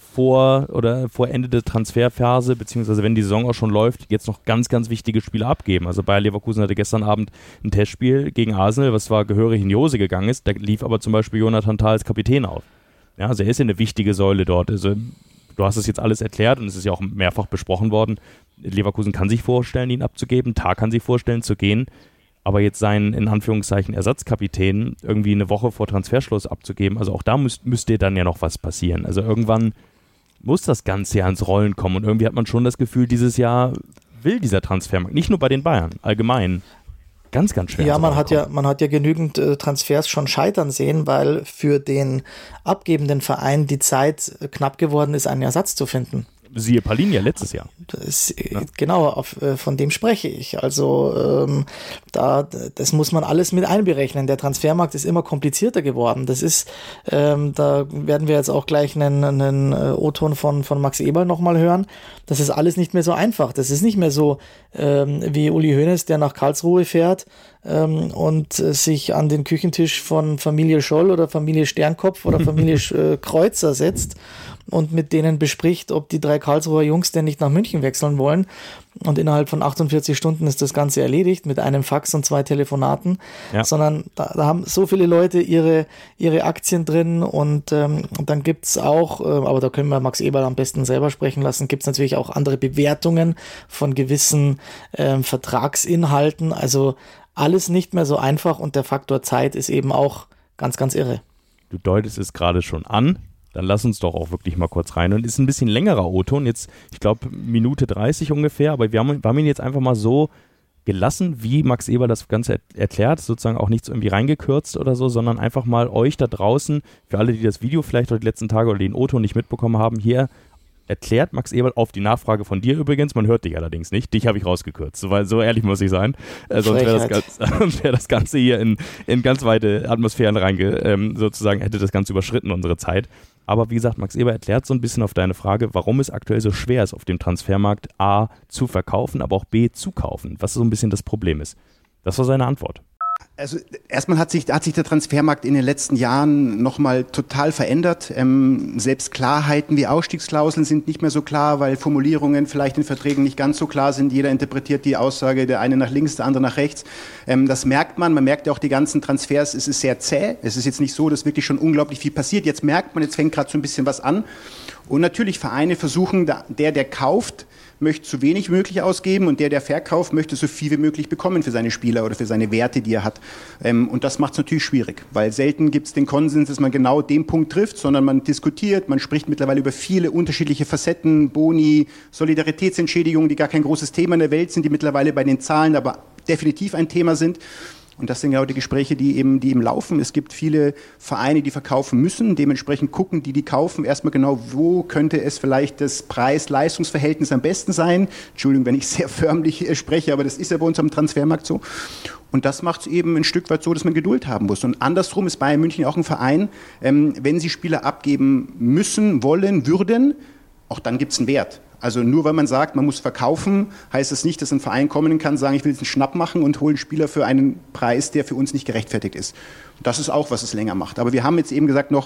vor oder vor Ende der Transferphase, beziehungsweise wenn die Saison auch schon läuft, jetzt noch ganz, ganz wichtige Spiele abgeben. Also Bayer Leverkusen hatte gestern Abend ein Testspiel gegen Arsenal, was zwar gehörig in die Hose gegangen ist, da lief aber zum Beispiel Jonathan Tah als Kapitän auf. Ja, also er ist ja eine wichtige Säule dort. Also du hast es jetzt alles erklärt und es ist ja auch mehrfach besprochen worden. Leverkusen kann sich vorstellen, ihn abzugeben, Tah kann sich vorstellen, zu gehen, aber jetzt seinen, in Anführungszeichen, Ersatzkapitän irgendwie eine Woche vor Transferschluss abzugeben, also auch da müsst, müsste dann ja noch was passieren. Also irgendwann muss das Ganze ja ans Rollen kommen und irgendwie hat man schon das Gefühl, dieses Jahr will dieser Transfermarkt, nicht nur bei den Bayern, allgemein, ganz, ganz schwer. Ja, man hat ja, man hat ja genügend äh, Transfers schon scheitern sehen, weil für den abgebenden Verein die Zeit knapp geworden ist, einen Ersatz zu finden. Siehe Palhinha letztes Jahr. Das, ja. Genau, auf, von dem spreche ich. Also ähm, da, das muss man alles mit einberechnen. Der Transfermarkt ist immer komplizierter geworden. Das ist, ähm, da werden wir jetzt auch gleich einen, einen O-Ton von, von Max Eberl nochmal hören. Das ist alles nicht mehr so einfach. Das ist nicht mehr so ähm, wie Uli Hoeneß, der nach Karlsruhe fährt ähm, und äh, sich an den Küchentisch von Familie Scholl oder Familie Sternkopf oder Familie äh, Kreuzer setzt und mit denen bespricht, ob die drei Karlsruher Jungs denn nicht nach München wechseln wollen. Und innerhalb von achtundvierzig Stunden ist das Ganze erledigt mit einem Fax und zwei Telefonaten. Ja. Sondern da, da haben so viele Leute ihre, ihre Aktien drin und, ähm, und dann gibt's auch, äh, aber da können wir Max Eberl am besten selber sprechen lassen, gibt's natürlich auch andere Bewertungen von gewissen ähm, Vertragsinhalten. Also alles nicht mehr so einfach und der Faktor Zeit ist eben auch ganz, ganz irre. Du deutest es gerade schon an. Dann lass uns doch auch wirklich mal kurz rein. Und ist ein bisschen längerer O-Ton, jetzt, ich glaube, Minute dreißig ungefähr, aber wir haben, wir haben ihn jetzt einfach mal so gelassen, wie Max Eberl das Ganze erklärt, sozusagen auch nicht so irgendwie reingekürzt oder so, sondern einfach mal euch da draußen, für alle, die das Video vielleicht heute die letzten Tage oder den O-Ton nicht mitbekommen haben, hier erklärt Max Eberl auf die Nachfrage von dir übrigens, man hört dich allerdings nicht, dich habe ich rausgekürzt, weil so ehrlich muss ich sein, äh, sonst wäre das, wär das Ganze hier in, in ganz weite Atmosphären reinge, ähm, sozusagen hätte das Ganze überschritten, unsere Zeit. Aber wie gesagt, Max Eberl erklärt so ein bisschen auf deine Frage, warum es aktuell so schwer ist, auf dem Transfermarkt A zu verkaufen, aber auch B zu kaufen, was so ein bisschen das Problem ist. Das war seine Antwort. Also erstmal hat sich, hat sich der Transfermarkt in den letzten Jahren nochmal total verändert. Ähm, selbst Klarheiten wie Ausstiegsklauseln sind nicht mehr so klar, weil Formulierungen vielleicht in Verträgen nicht ganz so klar sind. Jeder interpretiert die Aussage, der eine nach links, der andere nach rechts. Ähm, das merkt man. Man merkt ja auch die ganzen Transfers. Es ist sehr zäh. Es ist jetzt nicht so, dass wirklich schon unglaublich viel passiert. Jetzt merkt man, jetzt fängt gerade so ein bisschen was an. Und natürlich Vereine versuchen, der, der kauft, möchte so wenig wie möglich ausgeben und der, der verkauft, möchte so viel wie möglich bekommen für seine Spieler oder für seine Werte, die er hat. Und das macht es natürlich schwierig, weil selten gibt es den Konsens, dass man genau den Punkt trifft, sondern man diskutiert, man spricht mittlerweile über viele unterschiedliche Facetten, Boni, Solidaritätsentschädigungen, die gar kein großes Thema in der Welt sind, die mittlerweile bei den Zahlen aber definitiv ein Thema sind. Und das sind genau die Gespräche, die eben, die eben laufen. Es gibt viele Vereine, die verkaufen müssen. Dementsprechend gucken die, die kaufen, erstmal genau, wo könnte es vielleicht das Preis-Leistungs-Verhältnis am besten sein. Entschuldigung, wenn ich sehr förmlich äh, spreche, aber das ist ja bei uns am Transfermarkt so. Und das macht es eben ein Stück weit so, dass man Geduld haben muss. Und andersrum ist Bayern München auch ein Verein, ähm, wenn sie Spieler abgeben müssen, wollen, würden, auch dann gibt es einen Wert. Also nur weil man sagt, man muss verkaufen, heißt das nicht, dass ein Verein kommen kann, sagen, ich will jetzt einen Schnapp machen und hole einen Spieler für einen Preis, der für uns nicht gerechtfertigt ist. Das ist auch, was es länger macht. Aber wir haben jetzt eben gesagt noch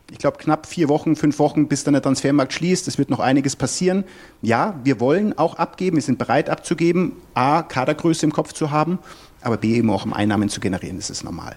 ich glaube, knapp vier Wochen, fünf Wochen, bis dann der Transfermarkt schließt. Es wird noch einiges passieren. Ja, wir wollen auch abgeben, wir sind bereit abzugeben, A, Kadergröße im Kopf zu haben, aber B, eben auch um Einnahmen zu generieren, das ist normal.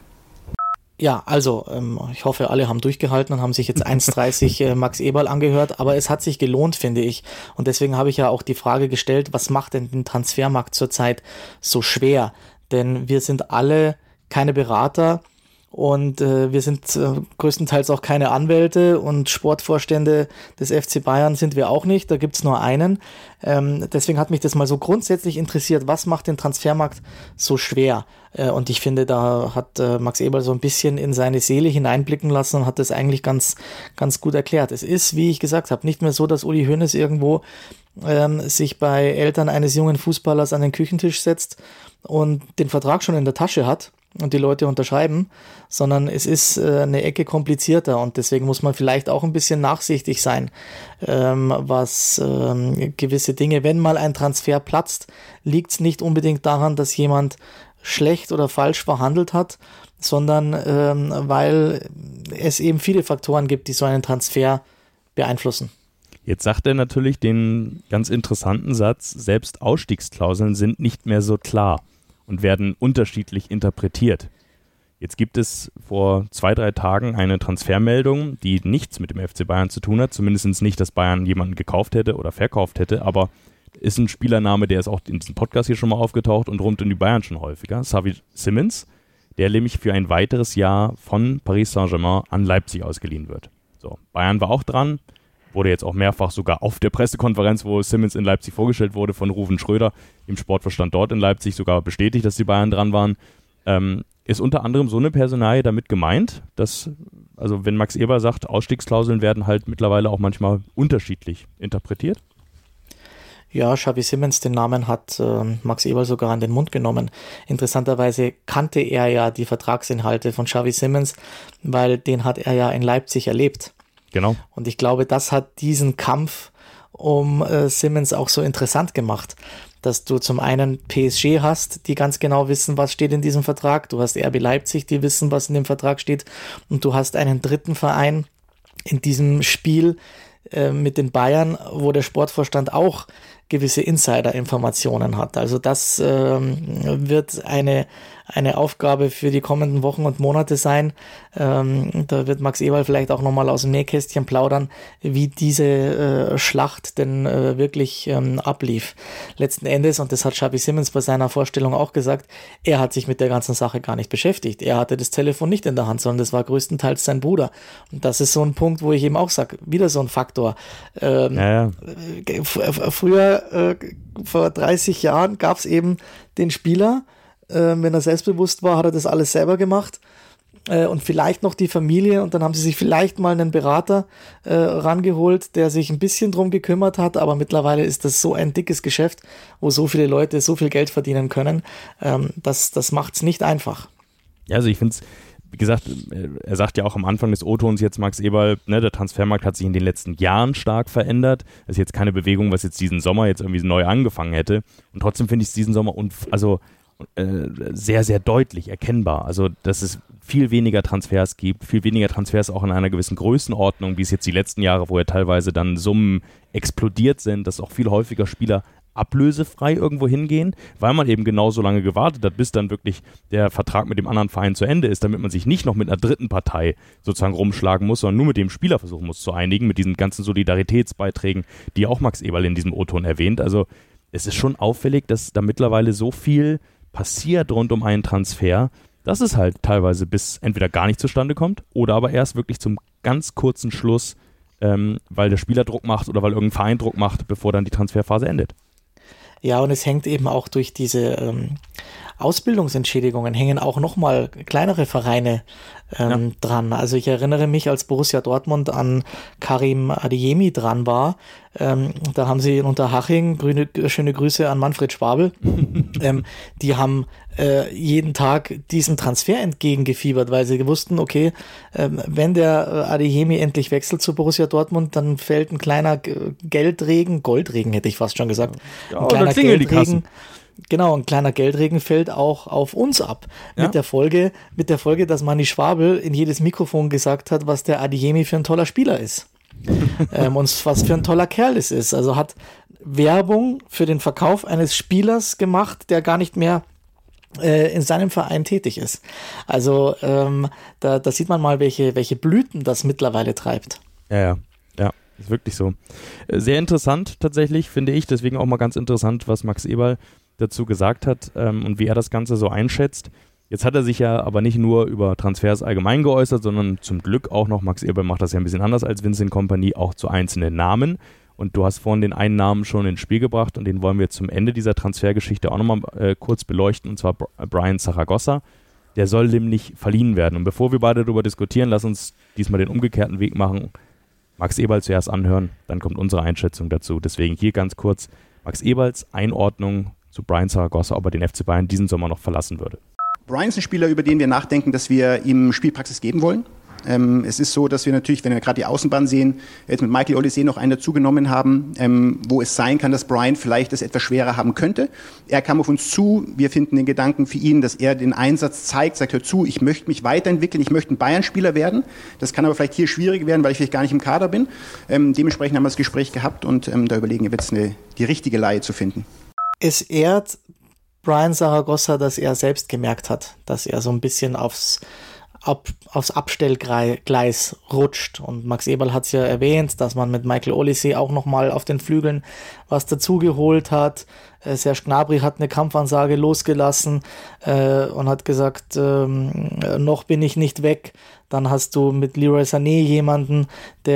Ja, also ähm, ich hoffe, alle haben durchgehalten und haben sich jetzt eins dreißig äh, Max Eberl angehört, aber es hat sich gelohnt, finde ich. Und deswegen habe ich ja auch die Frage gestellt, was macht denn den Transfermarkt zurzeit so schwer? Denn wir sind alle keine Berater und äh, wir sind äh, größtenteils auch keine Anwälte und Sportvorstände des F C Bayern sind wir auch nicht, da gibt's nur einen. Ähm, deswegen hat mich das mal so grundsätzlich interessiert, was macht den Transfermarkt so schwer? Äh, und ich finde, da hat äh, Max Eberl so ein bisschen in seine Seele hineinblicken lassen und hat das eigentlich ganz, ganz gut erklärt. Es ist, wie ich gesagt habe, nicht mehr so, dass Uli Hoeneß irgendwo ähm, sich bei Eltern eines jungen Fußballers an den Küchentisch setzt und den Vertrag schon in der Tasche hat und die Leute unterschreiben, sondern es ist äh, eine Ecke komplizierter und deswegen muss man vielleicht auch ein bisschen nachsichtig sein, ähm, was ähm, gewisse Dinge, wenn mal ein Transfer platzt, liegt es nicht unbedingt daran, dass jemand schlecht oder falsch verhandelt hat, sondern ähm, weil es eben viele Faktoren gibt, die so einen Transfer beeinflussen. Jetzt sagt er natürlich den ganz interessanten Satz, selbst Ausstiegsklauseln sind nicht mehr so klar und werden unterschiedlich interpretiert. Jetzt gibt es vor zwei, drei Tagen eine Transfermeldung, die nichts mit dem F C Bayern zu tun hat, zumindest nicht, dass Bayern jemanden gekauft hätte oder verkauft hätte, aber ist ein Spielername, der ist auch in diesem Podcast hier schon mal aufgetaucht und rund um die Bayern schon häufiger. Xavi Simons, der nämlich für ein weiteres Jahr von Paris Saint-Germain an Leipzig ausgeliehen wird. So, Bayern war auch dran, wurde jetzt auch mehrfach sogar auf der Pressekonferenz, wo Simons in Leipzig vorgestellt wurde, von Ruven Schröder, im Sportverstand dort in Leipzig, sogar bestätigt, dass die Bayern dran waren. Ähm, ist unter anderem so eine Personalie damit gemeint, dass, also wenn Max Eberl sagt, Ausstiegsklauseln werden halt mittlerweile auch manchmal unterschiedlich interpretiert? Ja, Xavi Simons, den Namen hat äh, Max Eberl sogar an den Mund genommen. Interessanterweise kannte er ja die Vertragsinhalte von Xavi Simons, weil den hat er ja in Leipzig erlebt. Genau. Und ich glaube, das hat diesen Kampf um äh, Simons auch so interessant gemacht, dass du zum einen P S G hast, die ganz genau wissen, was steht in diesem Vertrag. Du hast R B Leipzig, die wissen, was in dem Vertrag steht. Und du hast einen dritten Verein in diesem Spiel äh, mit den Bayern, wo der Sportvorstand auch gewisse Insider-Informationen hat. Also das ähm, wird eine, eine Aufgabe für die kommenden Wochen und Monate sein. Ähm, da wird Max Eberl vielleicht auch nochmal aus dem Nähkästchen plaudern, wie diese äh, Schlacht denn äh, wirklich ähm, ablief. Letzten Endes, und das hat Xavi Simons bei seiner Vorstellung auch gesagt, er hat sich mit der ganzen Sache gar nicht beschäftigt. Er hatte das Telefon nicht in der Hand, sondern das war größtenteils sein Bruder. Und das ist so ein Punkt, wo ich eben auch sage, wieder so ein Faktor. Ähm, ja, ja. Äh, f- früher Äh, vor dreißig Jahren gab es eben den Spieler, äh, wenn er selbstbewusst war, hat er das alles selber gemacht äh, und vielleicht noch die Familie und dann haben sie sich vielleicht mal einen Berater äh, rangeholt, der sich ein bisschen drum gekümmert hat, aber mittlerweile ist das so ein dickes Geschäft, wo so viele Leute so viel Geld verdienen können, ähm, das, das macht es nicht einfach. Ja, also ich finde es, wie gesagt, er sagt ja auch am Anfang des O-Tons jetzt, Max Eberl, ne, der Transfermarkt hat sich in den letzten Jahren stark verändert. Das ist jetzt keine Bewegung, was jetzt diesen Sommer jetzt irgendwie neu angefangen hätte. Und trotzdem finde ich es diesen Sommer unf- also, äh, sehr, sehr deutlich erkennbar. Also, dass es viel weniger Transfers gibt, viel weniger Transfers auch in einer gewissen Größenordnung, wie es jetzt die letzten Jahre, wo ja teilweise dann Summen explodiert sind, dass auch viel häufiger Spieler ablösefrei irgendwo hingehen, weil man eben genau so lange gewartet hat, bis dann wirklich der Vertrag mit dem anderen Verein zu Ende ist, damit man sich nicht noch mit einer dritten Partei sozusagen rumschlagen muss, sondern nur mit dem Spieler versuchen muss zu einigen, mit diesen ganzen Solidaritätsbeiträgen, die auch Max Eberl in diesem O-Ton erwähnt. Also es ist schon auffällig, dass da mittlerweile so viel passiert rund um einen Transfer, dass es halt teilweise bis entweder gar nicht zustande kommt oder aber erst wirklich zum ganz kurzen Schluss, ähm, weil der Spieler Druck macht oder weil irgendein Verein Druck macht, bevor dann die Transferphase endet. Ja, und es hängt eben auch durch diese ähm, Ausbildungsentschädigungen, hängen auch nochmal kleinere Vereine ähm, ja. dran. Also ich erinnere mich, als Borussia Dortmund an Karim Adeyemi dran war, ähm, da haben sie in Unterhaching, grüne, schöne Grüße an Manfred Schwabel, ähm, die haben äh, jeden Tag diesem Transfer entgegengefiebert, weil sie wussten, okay, ähm, wenn der äh, Adeyemi endlich wechselt zu Borussia Dortmund, dann fällt ein kleiner G- Geldregen, Goldregen hätte ich fast schon gesagt, ja, ein kleiner Geldregen Genau, ein kleiner Geldregen fällt auch auf uns ab. Ja. Mit der Folge, mit der Folge, dass Manni Schwabel in jedes Mikrofon gesagt hat, was der Adeyemi für ein toller Spieler ist. ähm, und was für ein toller Kerl es ist. Also hat Werbung für den Verkauf eines Spielers gemacht, der gar nicht mehr äh, in seinem Verein tätig ist. Also ähm, da, da sieht man mal, welche, welche Blüten das mittlerweile treibt. Ja, ja, ja, ist wirklich so. Sehr interessant tatsächlich, finde ich. Deswegen auch mal ganz interessant, was Max Eberl dazu gesagt hat ähm, und wie er das Ganze so einschätzt. Jetzt hat er sich ja aber nicht nur über Transfers allgemein geäußert, sondern zum Glück auch noch, Max Eberl macht das ja ein bisschen anders als Vincent Kompany, auch zu einzelnen Namen. Und du hast vorhin den einen Namen schon ins Spiel gebracht und den wollen wir zum Ende dieser Transfergeschichte auch nochmal äh, kurz beleuchten, und zwar Brian Zaragoza. Der soll nämlich verliehen werden. Und bevor wir beide darüber diskutieren, lass uns diesmal den umgekehrten Weg machen. Max Eberl zuerst anhören, dann kommt unsere Einschätzung dazu. Deswegen hier ganz kurz Max Eberls Einordnung zu Brian Zaragoza, ob er den F C Bayern diesen Sommer noch verlassen würde. Brian ist ein Spieler, über den wir nachdenken, dass wir ihm Spielpraxis geben wollen. Ähm, es ist so, dass wir natürlich, wenn wir gerade die Außenbahn sehen, jetzt mit Michael Olise noch einen dazugenommen haben, ähm, wo es sein kann, dass Brian vielleicht es etwas schwerer haben könnte. Er kam auf uns zu, wir finden den Gedanken für ihn, dass er den Einsatz zeigt, sagt, hör zu, ich möchte mich weiterentwickeln, ich möchte ein Bayern-Spieler werden. Das kann aber vielleicht hier schwierig werden, weil ich vielleicht gar nicht im Kader bin. Ähm, dementsprechend haben wir das Gespräch gehabt und ähm, da überlegen wir jetzt eine, die richtige Leihe zu finden. Es ehrt Brian Zaragoza, dass er selbst gemerkt hat, dass er so ein bisschen aufs, ab, aufs Abstellgleis rutscht. Und Max Eberl hat es ja erwähnt, dass man mit Michael Olise auch nochmal auf den Flügeln was dazugeholt hat. Äh, Serge Gnabry hat eine Kampfansage losgelassen äh, und hat gesagt, ähm, noch bin ich nicht weg. Dann hast du mit Leroy Sané jemanden,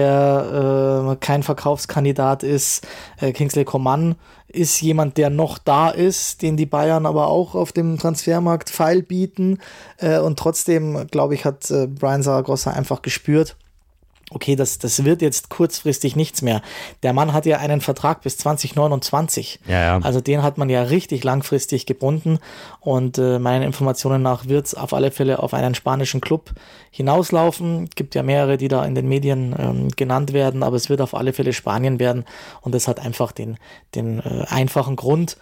der äh, kein Verkaufskandidat ist. Äh, Kingsley Coman ist jemand, der noch da ist, den die Bayern aber auch auf dem Transfermarkt feil bieten. Äh, und trotzdem, glaube ich, hat äh, Brian Zaragoza einfach gespürt, okay, das, das wird jetzt kurzfristig nichts mehr. Der Mann hat ja einen Vertrag bis zwanzig neunundzwanzig. Ja, ja. Also den hat man ja richtig langfristig gebunden. Und äh, meinen Informationen nach wird es auf alle Fälle auf einen spanischen Club hinauslaufen. Gibt ja mehrere, die da in den Medien ähm, genannt werden, aber es wird auf alle Fälle Spanien werden. Und das hat einfach den, den äh, einfachen Grund.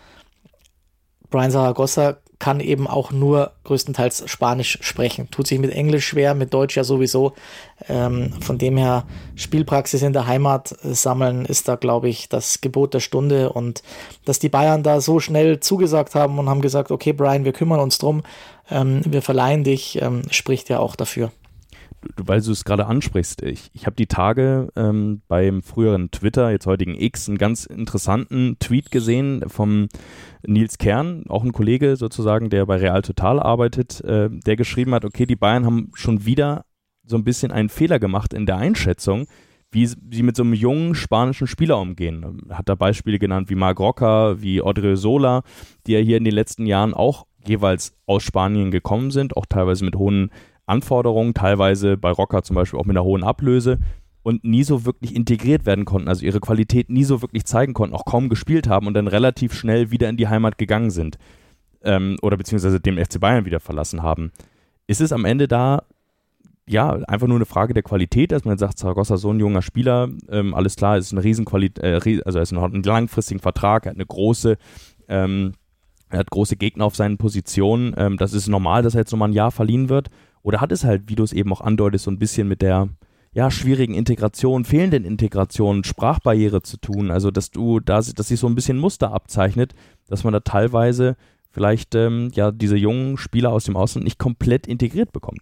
Brian Zaragoza kann eben auch nur größtenteils Spanisch sprechen. Tut sich mit Englisch schwer, mit Deutsch ja sowieso. Ähm, von dem her, Spielpraxis in der Heimat sammeln ist da, glaube ich, das Gebot der Stunde. Und dass die Bayern da so schnell zugesagt haben und haben gesagt, okay, Brian, wir kümmern uns drum, ähm, wir verleihen dich, ähm, spricht ja auch dafür. Du, weil du es gerade ansprichst, ich, ich habe die Tage ähm, beim früheren Twitter, jetzt heutigen X, einen ganz interessanten Tweet gesehen vom Nils Kern, auch ein Kollege sozusagen, der bei Real Total arbeitet, äh, der geschrieben hat, okay, die Bayern haben schon wieder so ein bisschen einen Fehler gemacht in der Einschätzung, wie sie mit so einem jungen spanischen Spieler umgehen. Hat da Beispiele genannt wie Marc Roca, wie Odriozola, die ja hier in den letzten Jahren auch jeweils aus Spanien gekommen sind, auch teilweise mit hohen Anforderungen, teilweise bei Roca zum Beispiel auch mit einer hohen Ablöse und nie so wirklich integriert werden konnten, also ihre Qualität nie so wirklich zeigen konnten, auch kaum gespielt haben und dann relativ schnell wieder in die Heimat gegangen sind ähm, oder beziehungsweise dem F C Bayern wieder verlassen haben. Ist es am Ende da ja einfach nur eine Frage der Qualität, dass man sagt, Zaragoza so ein junger Spieler, ähm, alles klar, ist eine Riesenqualität, äh, also er ist einen langfristigen Vertrag, er hat eine große ähm, er hat große Gegner auf seinen Positionen, ähm, das ist normal, dass er jetzt nochmal ein Jahr verliehen wird. Oder hat es halt, wie du es eben auch andeutest, so ein bisschen mit der ja, schwierigen Integration, fehlenden Integration, Sprachbarriere zu tun? Also, dass du da, dass sich so ein bisschen Muster abzeichnet, dass man da teilweise vielleicht ähm, ja diese jungen Spieler aus dem Ausland nicht komplett integriert bekommt.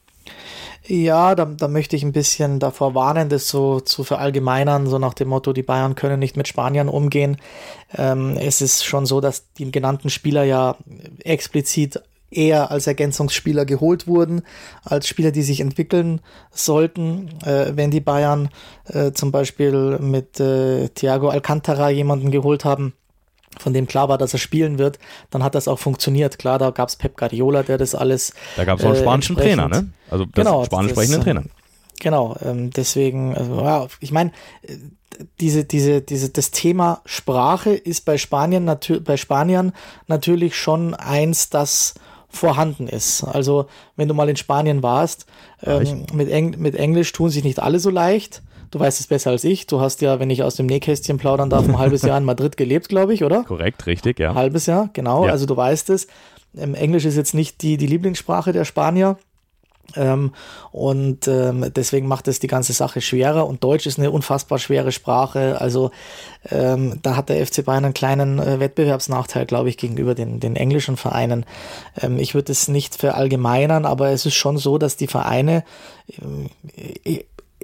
Ja, da, da möchte ich ein bisschen davor warnen, das so zu verallgemeinern, so nach dem Motto, die Bayern können nicht mit Spaniern umgehen. Ähm, es ist schon so, dass die genannten Spieler ja explizit eher als Ergänzungsspieler geholt wurden, als Spieler, die sich entwickeln sollten. Äh, wenn die Bayern äh, zum Beispiel mit äh, Thiago Alcantara jemanden geholt haben, von dem klar war, dass er spielen wird, dann hat das auch funktioniert. Klar, da gab es Pep Guardiola, der das alles Da gab es auch einen spanischen äh, Trainer, ne? Also das genau, spanisch sprechenden Trainer. Genau, ähm, deswegen, also, ja, ich meine, diese, diese, diese, das Thema Sprache ist bei Spanien natür- bei Spaniern natürlich schon eins, das vorhanden ist. Also wenn du mal in Spanien warst, ähm, mit, Eng- mit Englisch tun sich nicht alle so leicht. du weißt es besser als ich. Du hast ja, wenn ich aus dem Nähkästchen plaudern darf, ein halbes Jahr in Madrid gelebt, glaube ich, oder? Korrekt, richtig, ja. Ein halbes Jahr, genau. Ja. Also du weißt es. Ähm, Englisch ist jetzt nicht die, die Lieblingssprache der Spanier. Ähm, und ähm, deswegen macht es die ganze Sache schwerer, und Deutsch ist eine unfassbar schwere Sprache, also ähm, da hat der F C Bayern einen kleinen äh, Wettbewerbsnachteil, glaube ich, gegenüber den, den englischen Vereinen. Ähm, ich würde es nicht verallgemeinern, aber es ist schon so, dass die Vereine äh,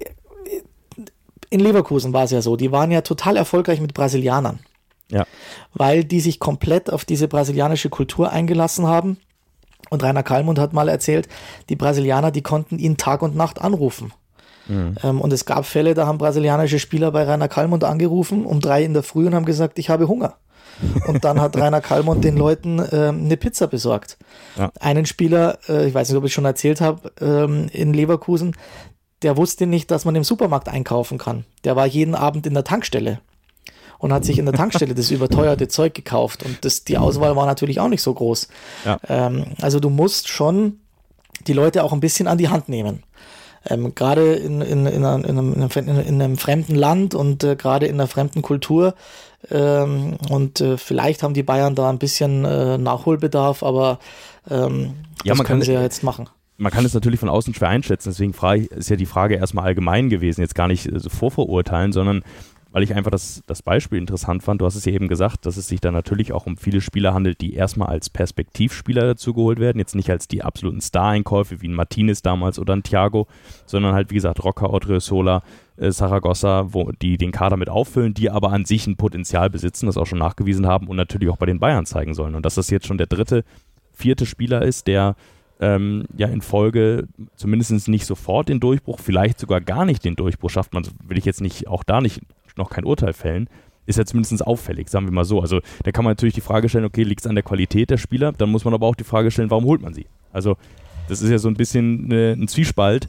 in Leverkusen war es ja so, die waren ja total erfolgreich mit Brasilianern, Ja. weil die sich komplett auf diese brasilianische Kultur eingelassen haben. Und Rainer Kallmund hat mal erzählt, die Brasilianer, die konnten ihn Tag und Nacht anrufen. Mhm. Ähm, und es gab Fälle, da haben brasilianische Spieler bei Rainer Kallmund angerufen um drei in der Früh und haben gesagt, ich habe Hunger. Und dann hat Rainer Kallmund den Leuten ähm, eine Pizza besorgt. Ja. Einen Spieler, äh, ich weiß nicht, ob ich schon erzählt habe, ähm, in Leverkusen, der wusste nicht, dass man im Supermarkt einkaufen kann. Der war jeden Abend in der Tankstelle und hat sich in der Tankstelle das überteuerte Zeug gekauft. Und das, die Auswahl war natürlich auch nicht so groß. Ja. Ähm, also du musst schon die Leute auch ein bisschen an die Hand nehmen. Ähm, gerade in, in, in, in, einem, in einem fremden Land und äh, gerade in einer fremden Kultur. Ähm, und äh, vielleicht haben die Bayern da ein bisschen äh, Nachholbedarf, aber ähm, ja, das man können kann sie ja jetzt machen. Man kann es natürlich von außen schwer einschätzen, deswegen frage ich, ist ja die Frage erstmal allgemein gewesen, jetzt gar nicht so vorverurteilen, sondern weil ich einfach das, das Beispiel interessant fand. Du hast es ja eben gesagt, dass es sich da natürlich auch um viele Spieler handelt, die erstmal als Perspektivspieler dazu geholt werden, jetzt nicht als die absoluten Star-Einkäufe wie ein Martinez damals oder ein Thiago, sondern halt wie gesagt Roca, Odriozola, äh, Zaragoza, wo die den Kader mit auffüllen, die aber an sich ein Potenzial besitzen, das auch schon nachgewiesen haben und natürlich auch bei den Bayern zeigen sollen. Und dass das jetzt schon der dritte, vierte Spieler ist, der ähm, ja in Folge zumindest nicht sofort den Durchbruch, vielleicht sogar gar nicht den Durchbruch schafft, man will ich jetzt nicht, auch da nicht noch kein Urteil fällen, ist ja zumindest auffällig, sagen wir mal so. Also da kann man natürlich die Frage stellen, okay, liegt es an der Qualität der Spieler? Dann muss man aber auch die Frage stellen, warum holt man sie? Also das ist ja so ein bisschen eine, ein Zwiespalt,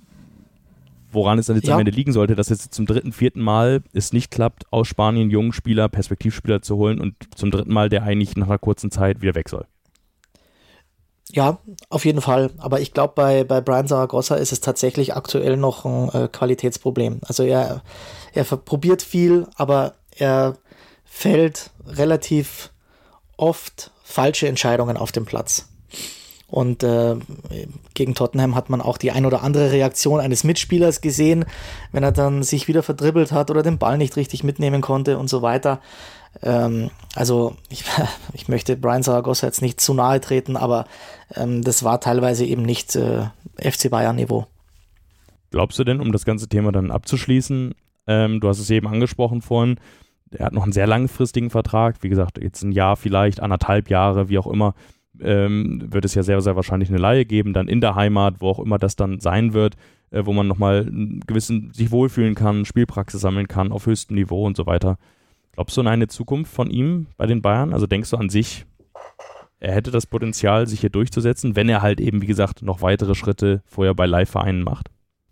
woran es dann jetzt ja. am Ende liegen sollte, dass jetzt zum dritten, vierten Mal es nicht klappt, aus Spanien jungen Spieler, Perspektivspieler zu holen und zum dritten Mal der eigentlich nach einer kurzen Zeit wieder weg soll. Ja, auf jeden Fall. Aber ich glaube, bei, bei Brian Zaragoza ist es tatsächlich aktuell noch ein äh, Qualitätsproblem. Also er, er probiert viel, aber er fällt relativ oft falsche Entscheidungen auf dem Platz. Und äh, gegen Tottenham hat man auch die ein oder andere Reaktion eines Mitspielers gesehen, wenn er dann sich wieder verdribbelt hat oder den Ball nicht richtig mitnehmen konnte und so weiter. Ähm, also ich, ich möchte Brian Zaragoza jetzt nicht zu nahe treten, aber ähm, das war teilweise eben nicht äh, F C Bayern-Niveau. Glaubst du denn, um das ganze Thema dann abzuschließen, ähm, du hast es eben angesprochen vorhin, er hat noch einen sehr langfristigen Vertrag, wie gesagt, jetzt ein Jahr vielleicht, anderthalb Jahre, wie auch immer, ähm, wird es ja sehr, sehr wahrscheinlich eine Leihe geben, dann in der Heimat, wo auch immer das dann sein wird, äh, wo man nochmal einen gewissen, sich wohlfühlen kann, Spielpraxis sammeln kann, auf höchstem Niveau und so weiter. Glaubst du an eine Zukunft von ihm bei den Bayern? Also denkst du an sich, er hätte das Potenzial, sich hier durchzusetzen, wenn er halt eben, wie gesagt, noch weitere Schritte vorher bei Leihvereinen macht?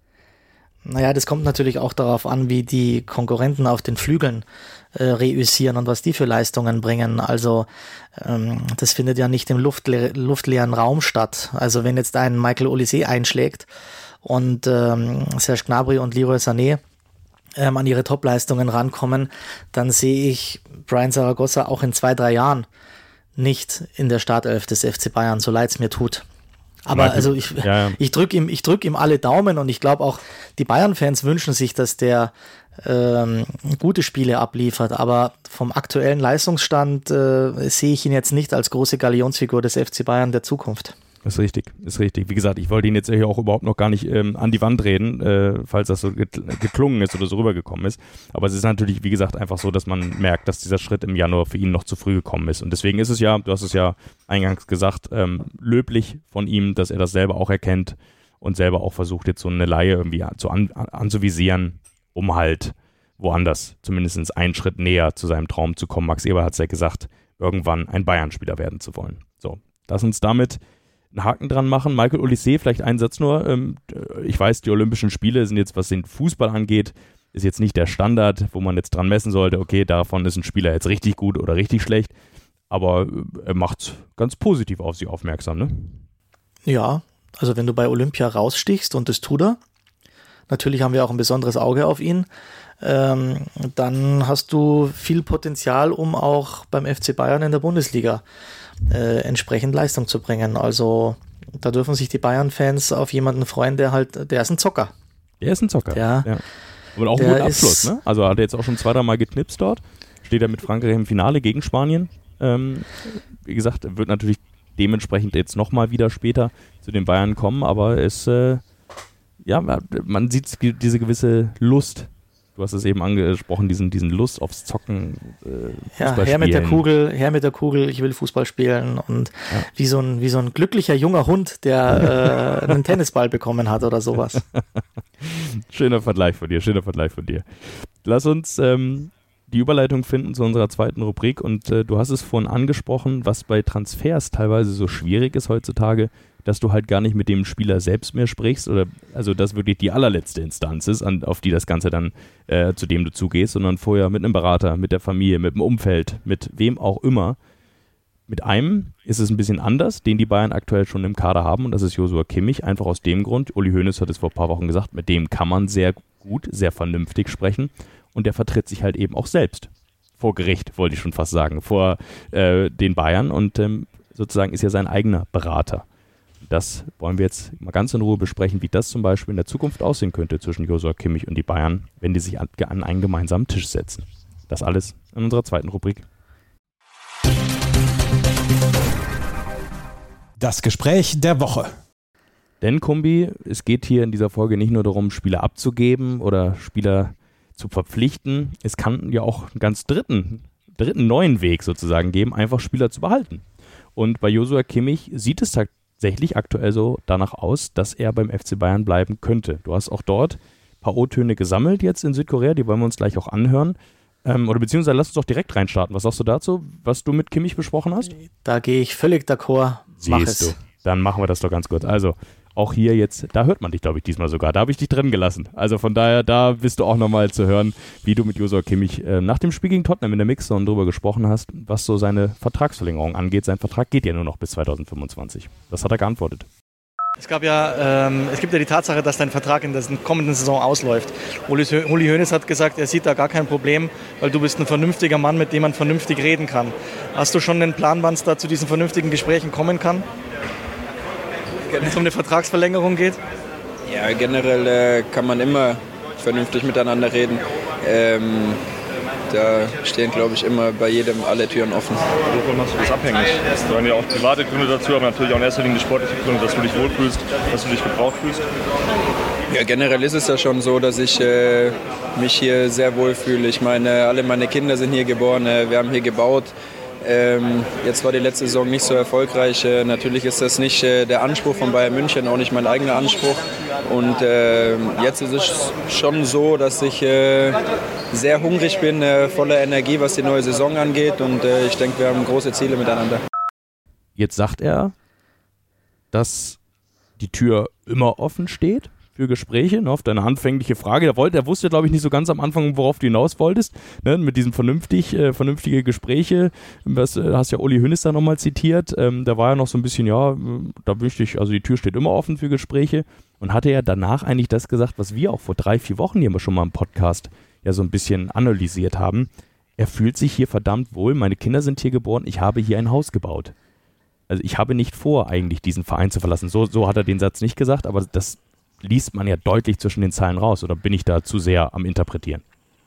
Naja, das kommt natürlich auch darauf an, wie die Konkurrenten auf den Flügeln äh, reüssieren und was die für Leistungen bringen. Also ähm, das findet ja nicht im luftle- luftleeren Raum statt. Also wenn jetzt ein Michael Olise einschlägt und ähm, Serge Gnabry und Leroy Sané ähm, an ihre Topleistungen rankommen, dann sehe ich Brian Zaragoza auch in zwei, drei Jahren nicht in der Startelf des F C Bayern, so leid es mir tut. Aber Michael, also ich, ja, ja. ich drücke ihm, ich drück ihm alle Daumen und ich glaube auch, die Bayern-Fans wünschen sich, dass der ähm, gute Spiele abliefert, aber vom aktuellen Leistungsstand äh, sehe ich ihn jetzt nicht als große Galionsfigur des F C Bayern der Zukunft. Ist richtig, ist richtig. Wie gesagt, ich wollte ihn jetzt hier auch überhaupt noch gar nicht ähm, an die Wand reden, äh, falls das so getl- geklungen ist oder so rübergekommen ist. Aber es ist natürlich, wie gesagt, einfach so, dass man merkt, dass dieser Schritt im Januar für ihn noch zu früh gekommen ist. Und deswegen ist es ja, du hast es ja eingangs gesagt, ähm, löblich von ihm, dass er das selber auch erkennt und selber auch versucht, jetzt so eine Leihe irgendwie zu an, an, anzuvisieren, um halt woanders zumindest einen Schritt näher zu seinem Traum zu kommen. Max Eberl hat es ja gesagt, irgendwann ein Bayern-Spieler werden zu wollen. So, lass uns damit einen Haken dran machen. Michael Olise, vielleicht einen Satz nur. Ähm, ich weiß, die Olympischen Spiele sind jetzt, was den Fußball angeht, ist jetzt nicht der Standard, wo man jetzt dran messen sollte, okay, davon ist ein Spieler jetzt richtig gut oder richtig schlecht, aber er macht ganz positiv auf sich aufmerksam, ne? Ja, also wenn du bei Olympia rausstichst und das tut er, natürlich haben wir auch ein besonderes Auge auf ihn, ähm, dann hast du viel Potenzial, um auch beim F C Bayern in der Bundesliga äh, entsprechend Leistung zu bringen. Also da dürfen sich die Bayern-Fans auf jemanden freuen, der halt, der ist ein Zocker. Der ist ein Zocker, der, ja. Aber auch ein guter Abschluss, ne? Also hat er jetzt auch schon zwei, drei Mal geknipst dort. Steht er mit Frankreich im Finale gegen Spanien. Ähm, wie gesagt, wird natürlich dementsprechend jetzt nochmal wieder später zu den Bayern kommen, aber es, äh, ja, man sieht diese gewisse Lust. Du hast es eben angesprochen, diesen, diesen Lust aufs Zocken. Äh, ja, her mit der Kugel, her mit der Kugel, ich will Fußball spielen und ja. wie, so ein, wie so ein glücklicher junger Hund, der äh, einen Tennisball bekommen hat oder sowas. Schöner Vergleich von dir, schöner Vergleich von dir. Lass uns ähm, die Überleitung finden zu unserer zweiten Rubrik und äh, du hast es vorhin angesprochen, was bei Transfers teilweise so schwierig ist heutzutage, dass du halt gar nicht mit dem Spieler selbst mehr sprichst oder also das wirklich die allerletzte Instanz ist, an, auf die das Ganze dann äh, zu dem du zugehst, sondern vorher mit einem Berater, mit der Familie, mit dem Umfeld, mit wem auch immer. Mit einem ist es ein bisschen anders, den die Bayern aktuell schon im Kader haben und das ist Joshua Kimmich, einfach aus dem Grund, Uli Hoeneß hat es vor ein paar Wochen gesagt, mit dem kann man sehr gut, sehr vernünftig sprechen und der vertritt sich halt eben auch selbst. Vor Gericht, wollte ich schon fast sagen, vor äh, den Bayern und ähm, sozusagen ist ja sein eigener Berater. Das wollen wir jetzt mal ganz in Ruhe besprechen, wie das zum Beispiel in der Zukunft aussehen könnte zwischen Joshua Kimmich und die Bayern, wenn die sich an, an einen gemeinsamen Tisch setzen. Das alles in unserer zweiten Rubrik. Das Gespräch der Woche. Denn, Kumbi, es geht hier in dieser Folge nicht nur darum, Spieler abzugeben oder Spieler zu verpflichten. Es kann ja auch einen ganz dritten, dritten neuen Weg sozusagen geben, einfach Spieler zu behalten. Und bei Joshua Kimmich sieht es tatsächlich aktuell so danach aus, dass er beim F C Bayern bleiben könnte. Du hast auch dort ein paar O-Töne gesammelt jetzt in Südkorea, die wollen wir uns gleich auch anhören. Ähm, oder beziehungsweise lass uns doch direkt reinstarten. Was sagst du dazu, was du mit Kimmich besprochen hast? Da gehe ich völlig d'accord. Mach Siehst es. du. Dann machen wir das doch ganz kurz. Also, auch hier jetzt, da hört man dich, glaube ich, diesmal sogar. Da habe ich dich drin gelassen. Also von daher, da bist du auch nochmal zu hören, wie du mit Joshua Kimmich äh, nach dem Spiel gegen Tottenham in der Mixzone drüber gesprochen hast, was so seine Vertragsverlängerung angeht. Sein Vertrag geht ja nur noch bis zwanzig fünfundzwanzig. Das hat er geantwortet. Es gab ja, ähm, es gibt ja die Tatsache, dass dein Vertrag in der kommenden Saison ausläuft. Uli, Uli Hoeneß hat gesagt, er sieht da gar kein Problem, weil du bist ein vernünftiger Mann, mit dem man vernünftig reden kann. Hast du schon einen Plan, wann es da zu diesen vernünftigen Gesprächen kommen kann? Wenn es um eine Vertragsverlängerung geht? Ja, generell äh, kann man immer vernünftig miteinander reden. Ähm, da stehen, glaube ich, immer bei jedem alle Türen offen. Wovon machst du das abhängig? Es gehören ja auch private Gründe dazu, aber natürlich auch in erster Linie sportliche Gründe, dass du dich wohlfühlst, dass du dich gebraucht fühlst. Ja, generell ist es ja schon so, dass ich äh, mich hier sehr wohlfühle. Ich meine, alle meine Kinder sind hier geboren, äh, wir haben hier gebaut. Ähm, jetzt war die letzte Saison nicht so erfolgreich. Äh, natürlich ist das nicht äh, der Anspruch von Bayern München, auch nicht mein eigener Anspruch. Und äh, jetzt ist es schon so, dass ich äh, sehr hungrig bin, äh, voller Energie, was die neue Saison angeht. Und äh, ich denke, wir haben große Ziele miteinander. Jetzt sagt er, dass die Tür immer offen steht für Gespräche, ne, auf deine anfängliche Frage. Der, wollte, der wusste, glaube ich, nicht so ganz am Anfang, worauf du hinaus wolltest, ne, mit diesen vernünftig, äh, vernünftige Gespräche. Das äh, hast ja Uli Hoeneß da nochmal zitiert. Ähm, da war ja noch so ein bisschen, ja, da möchte ich, also die Tür steht immer offen für Gespräche. Und hatte ja danach eigentlich das gesagt, was wir auch vor drei, vier Wochen hier schon mal im Podcast ja so ein bisschen analysiert haben. Er fühlt sich hier verdammt wohl. Meine Kinder sind hier geboren. Ich habe hier ein Haus gebaut. Also ich habe nicht vor, eigentlich diesen Verein zu verlassen. So, so hat er den Satz nicht gesagt, aber das liest man ja deutlich zwischen den Zeilen raus. Oder bin ich da zu sehr am Interpretieren?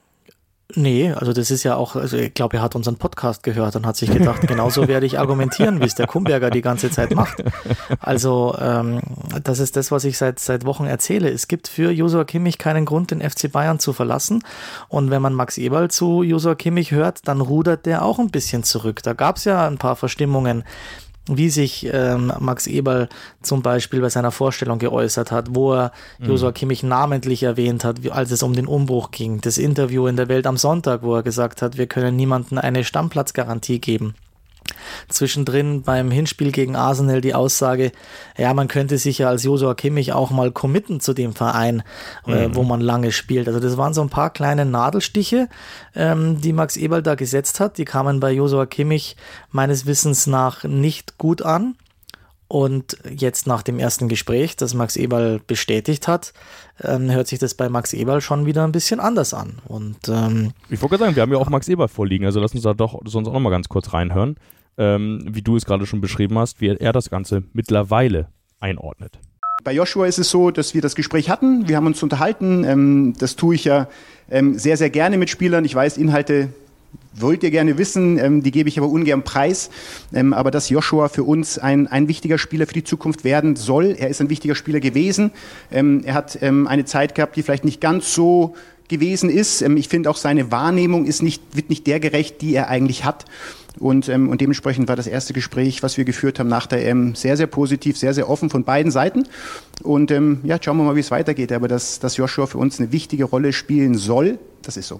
Nee, also das ist ja auch, also ich glaube, er hat unseren Podcast gehört und hat sich gedacht, genauso werde ich argumentieren, wie es der Kumberger die ganze Zeit macht. Also ähm, das ist das, was ich seit seit Wochen erzähle. Es gibt für Joshua Kimmich keinen Grund, den F C Bayern zu verlassen. Und wenn man Max Eberl zu Joshua Kimmich hört, dann rudert der auch ein bisschen zurück. Da gab es ja ein paar Verstimmungen, wie sich ähm, Max Eberl zum Beispiel bei seiner Vorstellung geäußert hat, wo er mhm. Joshua Kimmich namentlich erwähnt hat, wie, als es um den Umbruch ging. Das Interview in der Welt am Sonntag, wo er gesagt hat, wir können niemandem eine Stammplatzgarantie geben. Zwischendrin beim Hinspiel gegen Arsenal die Aussage, ja, man könnte sich ja als Joshua Kimmich auch mal committen zu dem Verein, mhm. äh, wo man lange spielt. Also das waren so ein paar kleine Nadelstiche, ähm, die Max Eberl da gesetzt hat. Die kamen bei Joshua Kimmich meines Wissens nach nicht gut an. Und jetzt nach dem ersten Gespräch, das Max Eberl bestätigt hat, ähm, hört sich das bei Max Eberl schon wieder ein bisschen anders an. Und, ähm, ich wollte gerade sagen, wir haben ja auch Max Eberl vorliegen, also lass uns da doch sonst auch noch mal ganz kurz reinhören, ähm, wie du es gerade schon beschrieben hast, wie er das Ganze mittlerweile einordnet. Bei Joshua ist es so, dass wir das Gespräch hatten, wir haben uns unterhalten, ähm, das tue ich ja ähm, sehr, sehr gerne mit Spielern. Ich weiß, Inhalte wollt ihr gerne wissen, ähm, die gebe ich aber ungern preis, ähm, aber dass Joshua für uns ein, ein wichtiger Spieler für die Zukunft werden soll. Er ist ein wichtiger Spieler gewesen, ähm, er hat ähm, eine Zeit gehabt, die vielleicht nicht ganz so gewesen ist. Ähm, ich finde auch seine Wahrnehmung ist nicht, wird nicht der gerecht, die er eigentlich hat. Und, ähm, und dementsprechend war das erste Gespräch, was wir geführt haben nach der E M, sehr, sehr positiv, sehr, sehr offen von beiden Seiten. Und ähm, ja, schauen wir mal, wie es weitergeht. Aber dass, dass Joshua für uns eine wichtige Rolle spielen soll, das ist so.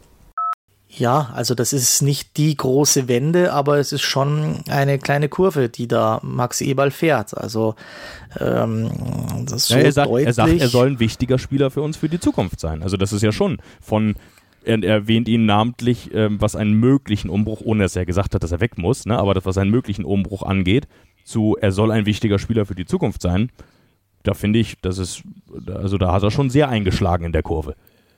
Ja, also das ist nicht die große Wende, aber es ist schon eine kleine Kurve, die da Max Eberl fährt. Also ähm, das ist so ja, er, sagt, deutlich. er sagt, er soll ein wichtiger Spieler für uns für die Zukunft sein. Also das ist ja schon von... Er erwähnt ihn namentlich, ähm, was einen möglichen Umbruch, ohne dass er gesagt hat, dass er weg muss, ne, aber das, was einen möglichen Umbruch angeht, zu er soll ein wichtiger Spieler für die Zukunft sein, da finde ich, das ist, also da hat er schon sehr eingeschlagen in der Kurve.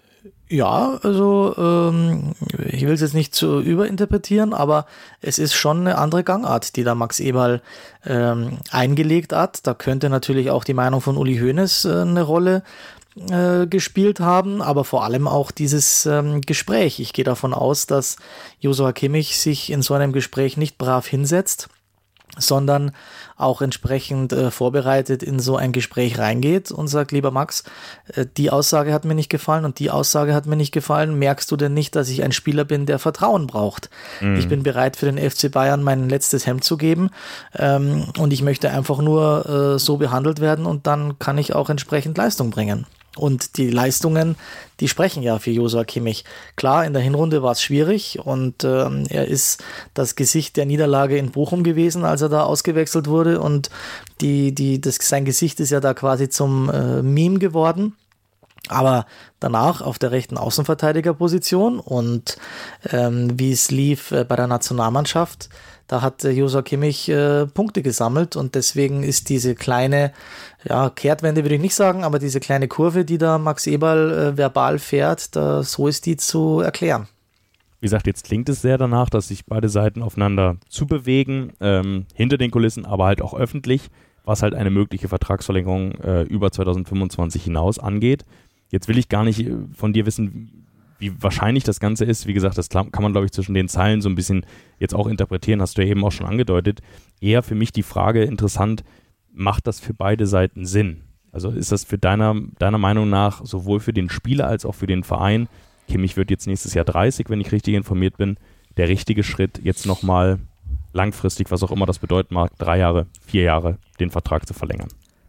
Ja, also ähm, ich will es jetzt nicht zu überinterpretieren, aber es ist schon eine andere Gangart, die da Max Eberl ähm, eingelegt hat. Da könnte natürlich auch die Meinung von Uli Hoeneß äh, eine Rolle äh, gespielt haben, aber vor allem auch dieses ähm, Gespräch. Ich gehe davon aus, dass Joshua Kimmich sich in so einem Gespräch nicht brav hinsetzt, sondern auch entsprechend äh, vorbereitet in so ein Gespräch reingeht und sagt, lieber Max, äh, die Aussage hat mir nicht gefallen und die Aussage hat mir nicht gefallen. Merkst du denn nicht, dass ich ein Spieler bin, der Vertrauen braucht? Mhm. Ich bin bereit, für den F C Bayern mein letztes Hemd zu geben ähm, und ich möchte einfach nur äh, so behandelt werden und dann kann ich auch entsprechend Leistung bringen. Und die Leistungen, die sprechen ja für Joshua Kimmich. Klar, in der Hinrunde war es schwierig und ähm, er ist das Gesicht der Niederlage in Bochum gewesen, als er da ausgewechselt wurde. Und die, die, das, sein Gesicht ist ja da quasi zum äh, Meme geworden. Aber danach auf der rechten Außenverteidigerposition und ähm, wie es lief äh, bei der Nationalmannschaft, da hat äh, Joshua Kimmich äh, Punkte gesammelt und deswegen ist diese kleine, ja, Kehrtwende würde ich nicht sagen, aber diese kleine Kurve, die da Max Eberl äh, verbal fährt, da, so ist die zu erklären. Wie gesagt, jetzt klingt es sehr danach, dass sich beide Seiten aufeinander zubewegen, ähm, hinter den Kulissen, aber halt auch öffentlich, was halt eine mögliche Vertragsverlängerung äh, über zwanzig fünfundzwanzig hinaus angeht. Jetzt will ich gar nicht von dir wissen, wie wahrscheinlich das Ganze ist. Wie gesagt, das kann man, glaube ich, zwischen den Zeilen so ein bisschen jetzt auch interpretieren, hast du ja eben auch schon angedeutet. Eher für mich die Frage interessant, macht das für beide Seiten Sinn? Also ist das für deiner, deiner Meinung nach sowohl für den Spieler als auch für den Verein, Kimmich wird jetzt nächstes Jahr dreißig, wenn ich richtig informiert bin, der richtige Schritt, jetzt nochmal langfristig, was auch immer das bedeuten mag, drei Jahre, vier Jahre, den Vertrag zu verlängern?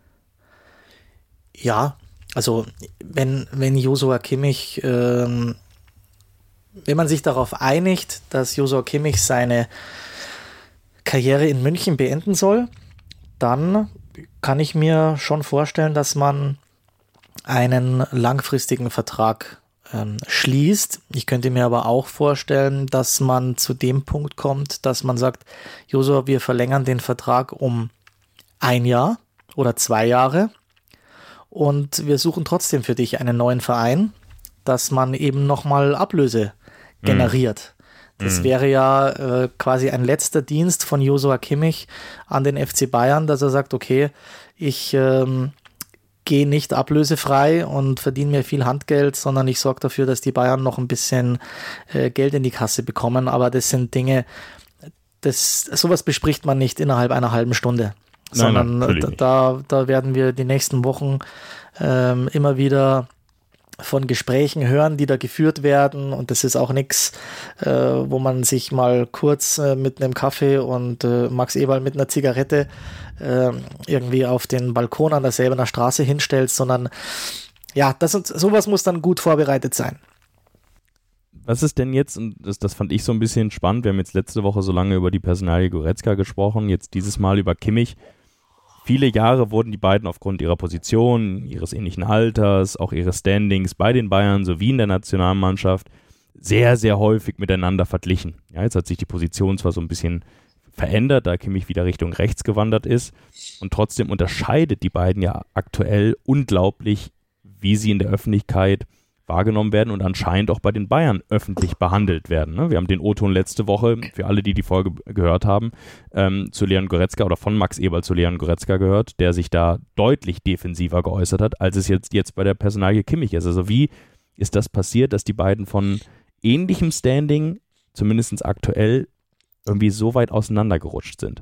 Ja, also wenn, wenn Joshua Kimmich, ähm, wenn man sich darauf einigt, dass Joshua Kimmich seine Karriere in München beenden soll, dann kann ich mir schon vorstellen, dass man einen langfristigen Vertrag ähm, schließt. Ich könnte mir aber auch vorstellen, dass man zu dem Punkt kommt, dass man sagt, Joshua, wir verlängern den Vertrag um ein Jahr oder zwei Jahre. Und wir suchen trotzdem für dich einen neuen Verein, dass man eben nochmal Ablöse generiert. Mm. Das mm. wäre ja äh, quasi ein letzter Dienst von Joshua Kimmich an den F C Bayern, dass er sagt, okay, ich ähm, gehe nicht ablösefrei und verdiene mir viel Handgeld, sondern ich sorge dafür, dass die Bayern noch ein bisschen äh, Geld in die Kasse bekommen. Aber das sind Dinge, das, sowas bespricht man nicht innerhalb einer halben Stunde. Sondern Nein, da, da werden wir die nächsten Wochen ähm, immer wieder von Gesprächen hören, die da geführt werden. Und das ist auch nichts, äh, wo man sich mal kurz äh, mit einem Kaffee und äh, Max Eberl mit einer Zigarette äh, irgendwie auf den Balkon an der Säbener Straße hinstellt, sondern ja, das, sowas muss dann gut vorbereitet sein. Was ist denn jetzt, und das, das fand ich so ein bisschen spannend, wir haben jetzt letzte Woche so lange über die Personalie Goretzka gesprochen, jetzt dieses Mal über Kimmich. Viele Jahre wurden die beiden aufgrund ihrer Position, ihres ähnlichen Alters, auch ihres Standings bei den Bayern sowie in der Nationalmannschaft sehr, sehr häufig miteinander verglichen. Ja, jetzt hat sich die Position zwar so ein bisschen verändert, da Kimmich wieder Richtung rechts gewandert ist. Und trotzdem unterscheidet die beiden ja aktuell unglaublich, wie sie in der Öffentlichkeit wahrgenommen werden und anscheinend auch bei den Bayern öffentlich behandelt werden. Ne? Wir haben den O-Ton letzte Woche, für alle, die die Folge gehört haben, ähm, zu Leon Goretzka oder von Max Eberl zu Leon Goretzka gehört, der sich da deutlich defensiver geäußert hat, als es jetzt, jetzt bei der Personalie Kimmich ist. Also wie ist das passiert, dass die beiden von ähnlichem Standing, zumindest aktuell, irgendwie so weit auseinandergerutscht sind?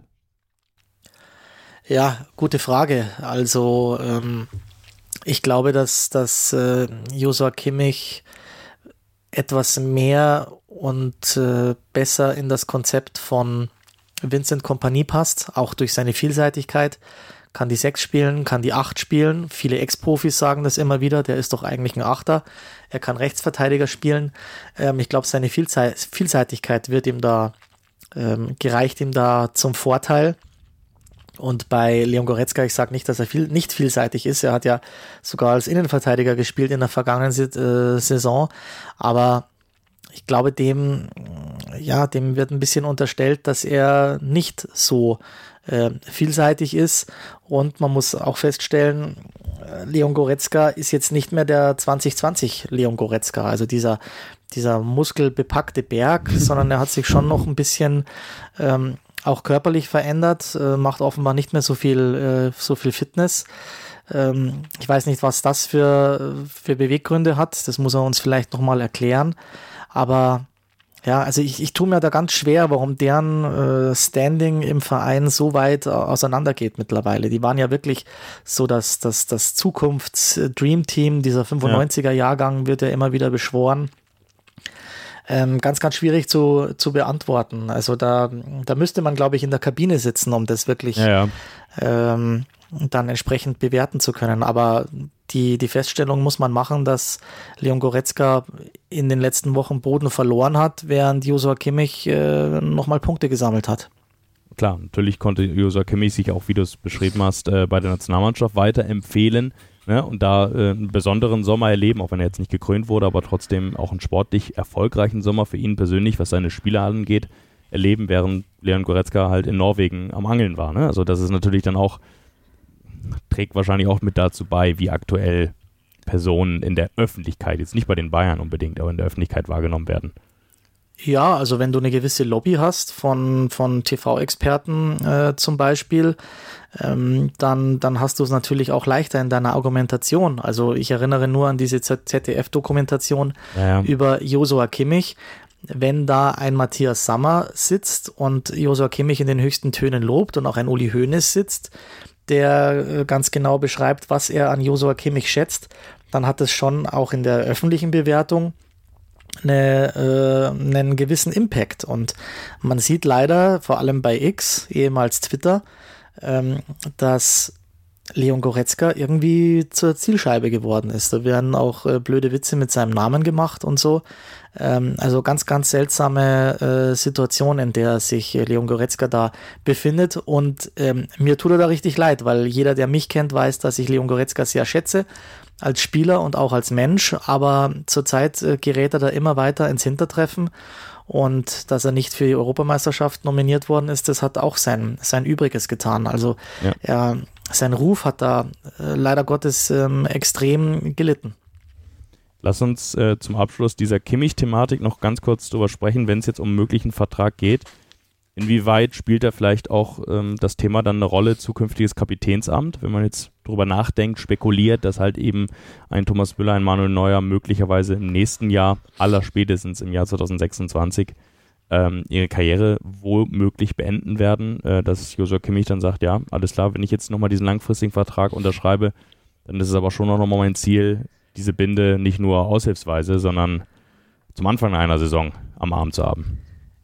Ja, gute Frage. Also ähm ich glaube, dass, dass äh, Joshua Kimmich etwas mehr und äh, besser in das Konzept von Vincent Kompany passt, auch durch seine Vielseitigkeit. Kann die sechs spielen, kann die acht spielen. Viele Ex-Profis sagen das immer wieder, der ist doch eigentlich ein Achter. Er kann Rechtsverteidiger spielen. Ähm, ich glaube, seine Vielse- Vielseitigkeit wird ihm da, ähm, gereicht ihm da zum Vorteil. Und bei Leon Goretzka, ich sage nicht, dass er viel, nicht vielseitig ist. Er hat ja sogar als Innenverteidiger gespielt in der vergangenen äh, Saison. Aber ich glaube, dem, ja, dem wird ein bisschen unterstellt, dass er nicht so äh, vielseitig ist. Und man muss auch feststellen, Leon Goretzka ist jetzt nicht mehr der zwanzig zwanzig Leon Goretzka, also dieser, dieser muskelbepackte Berg, sondern er hat sich schon noch ein bisschen ähm, auch körperlich verändert, äh, macht offenbar nicht mehr so viel, äh, so viel Fitness. Ähm, ich weiß nicht, was das für, für Beweggründe hat. Das muss er uns vielleicht nochmal erklären. Aber ja, also ich, ich tue mir da ganz schwer, warum deren äh, Standing im Verein so weit auseinandergeht mittlerweile. Die waren ja wirklich so, dass das, das Zukunfts-Dream-Team, dieser fünfundneunziger-Jahrgang wird ja immer wieder beschworen. Ähm, ganz, ganz schwierig zu, zu beantworten. Also da, da müsste man, glaube ich, in der Kabine sitzen, um das wirklich ja, ja. Ähm, dann entsprechend bewerten zu können. Aber die, die Feststellung muss man machen, dass Leon Goretzka in den letzten Wochen Boden verloren hat, während Joshua Kimmich äh, nochmal Punkte gesammelt hat. Klar, natürlich konnte Joshua Kimmich sich auch, wie du es beschrieben hast, äh, bei der Nationalmannschaft weiterempfehlen. Ne, und da äh, einen besonderen Sommer erleben, auch wenn er jetzt nicht gekrönt wurde, aber trotzdem auch einen sportlich erfolgreichen Sommer für ihn persönlich, was seine Spiele angeht, erleben, während Leon Goretzka halt in Norwegen am Angeln war. Ne? Also das ist natürlich dann auch, trägt wahrscheinlich auch mit dazu bei, wie aktuell Personen in der Öffentlichkeit, jetzt nicht bei den Bayern unbedingt, aber in der Öffentlichkeit wahrgenommen werden. Ja, also wenn du eine gewisse Lobby hast von, von T V-Experten äh, zum Beispiel, ähm, dann, dann hast du es natürlich auch leichter in deiner Argumentation. Also ich erinnere nur an diese Z D F-Dokumentation ja, ja. über Joshua Kimmich. Wenn da ein Matthias Sammer sitzt und Joshua Kimmich in den höchsten Tönen lobt und auch ein Uli Hoeneß sitzt, der äh, ganz genau beschreibt, was er an Joshua Kimmich schätzt, dann hat es schon auch in der öffentlichen Bewertung Eine, äh, einen gewissen Impact. Und man sieht leider, vor allem bei X, ehemals Twitter, ähm, dass Leon Goretzka irgendwie zur Zielscheibe geworden ist. Da werden auch äh, blöde Witze mit seinem Namen gemacht und so. Ähm, also ganz, ganz seltsame äh, Situation, in der sich äh, Leon Goretzka da befindet. Und ähm, mir tut er da richtig leid, weil jeder, der mich kennt, weiß, dass ich Leon Goretzka sehr schätze, als Spieler und auch als Mensch, aber zurzeit äh, gerät er da immer weiter ins Hintertreffen und dass er nicht für die Europameisterschaft nominiert worden ist, das hat auch sein, sein Übriges getan. Also ja. er, sein Ruf hat da äh, leider Gottes ähm, extrem gelitten. Lass uns äh, zum Abschluss dieser Kimmich-Thematik noch ganz kurz drüber sprechen, wenn es jetzt um einen möglichen Vertrag geht. Inwieweit spielt da vielleicht auch ähm, das Thema dann eine Rolle, zukünftiges Kapitänsamt, wenn man jetzt drüber nachdenkt, spekuliert, dass halt eben ein Thomas Müller, ein Manuel Neuer möglicherweise im nächsten Jahr, allerspätestens im Jahr zwanzig sechsundzwanzig, ähm, ihre Karriere womöglich beenden werden, äh, dass Joshua Kimmich dann sagt, ja, alles klar, wenn ich jetzt nochmal diesen langfristigen Vertrag unterschreibe, dann ist es aber schon noch mal mein Ziel, diese Binde nicht nur aushilfsweise, sondern zum Anfang einer Saison am Arm zu haben.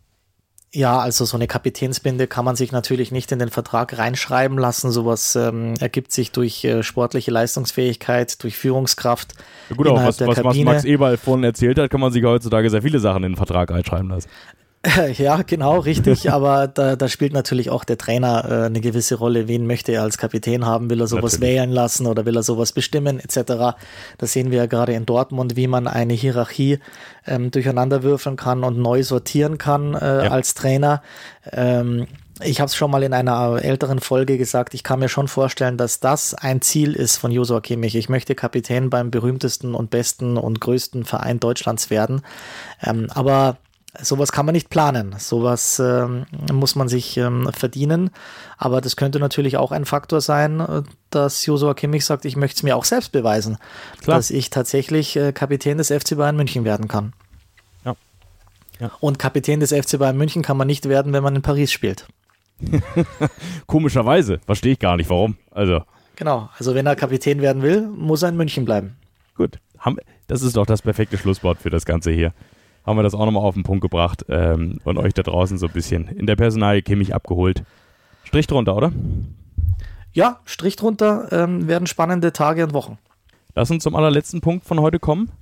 Ja, also so eine Kapitänsbinde kann man sich natürlich nicht in den Vertrag reinschreiben lassen. Sowas ähm, ergibt sich durch äh, sportliche Leistungsfähigkeit, durch Führungskraft. Ja gut, auch was, was, was Max Eberl vorhin erzählt hat, kann man sich heutzutage sehr viele Sachen in den Vertrag reinschreiben lassen. Ja, genau, richtig, aber da, da spielt natürlich auch der Trainer äh, eine gewisse Rolle. Wen möchte er als Kapitän haben? Will er sowas natürlich wählen lassen oder will er sowas bestimmen et cetera. Das sehen wir ja gerade in Dortmund, wie man eine Hierarchie ähm, durcheinanderwürfeln kann und neu sortieren kann äh, ja. als Trainer. Ähm, Ich habe es schon mal in einer älteren Folge gesagt, ich kann mir schon vorstellen, dass das ein Ziel ist von Joshua Kimmich. Ich möchte Kapitän beim berühmtesten und besten und größten Verein Deutschlands werden. Ähm, aber sowas kann man nicht planen. Sowas ähm, muss man sich ähm, verdienen. Aber das könnte natürlich auch ein Faktor sein, dass Joshua Kimmich sagt, ich möchte es mir auch selbst beweisen, Klar. dass ich tatsächlich äh, Kapitän des F C Bayern München werden kann. Ja. Ja. Und Kapitän des F C Bayern München kann man nicht werden, wenn man in Paris spielt. Komischerweise, verstehe ich gar nicht, warum. Also. Genau, also wenn er Kapitän werden will, muss er in München bleiben. Gut, haben, das ist doch das perfekte Schlusswort für das Ganze hier. Haben wir das auch nochmal auf den Punkt gebracht ähm, und euch da draußen so ein bisschen in der Personalie Kimmich abgeholt. Strich drunter, oder? Ja, Strich drunter, ähm, werden spannende Tage und Wochen. Lass uns zum allerletzten Punkt von heute kommen.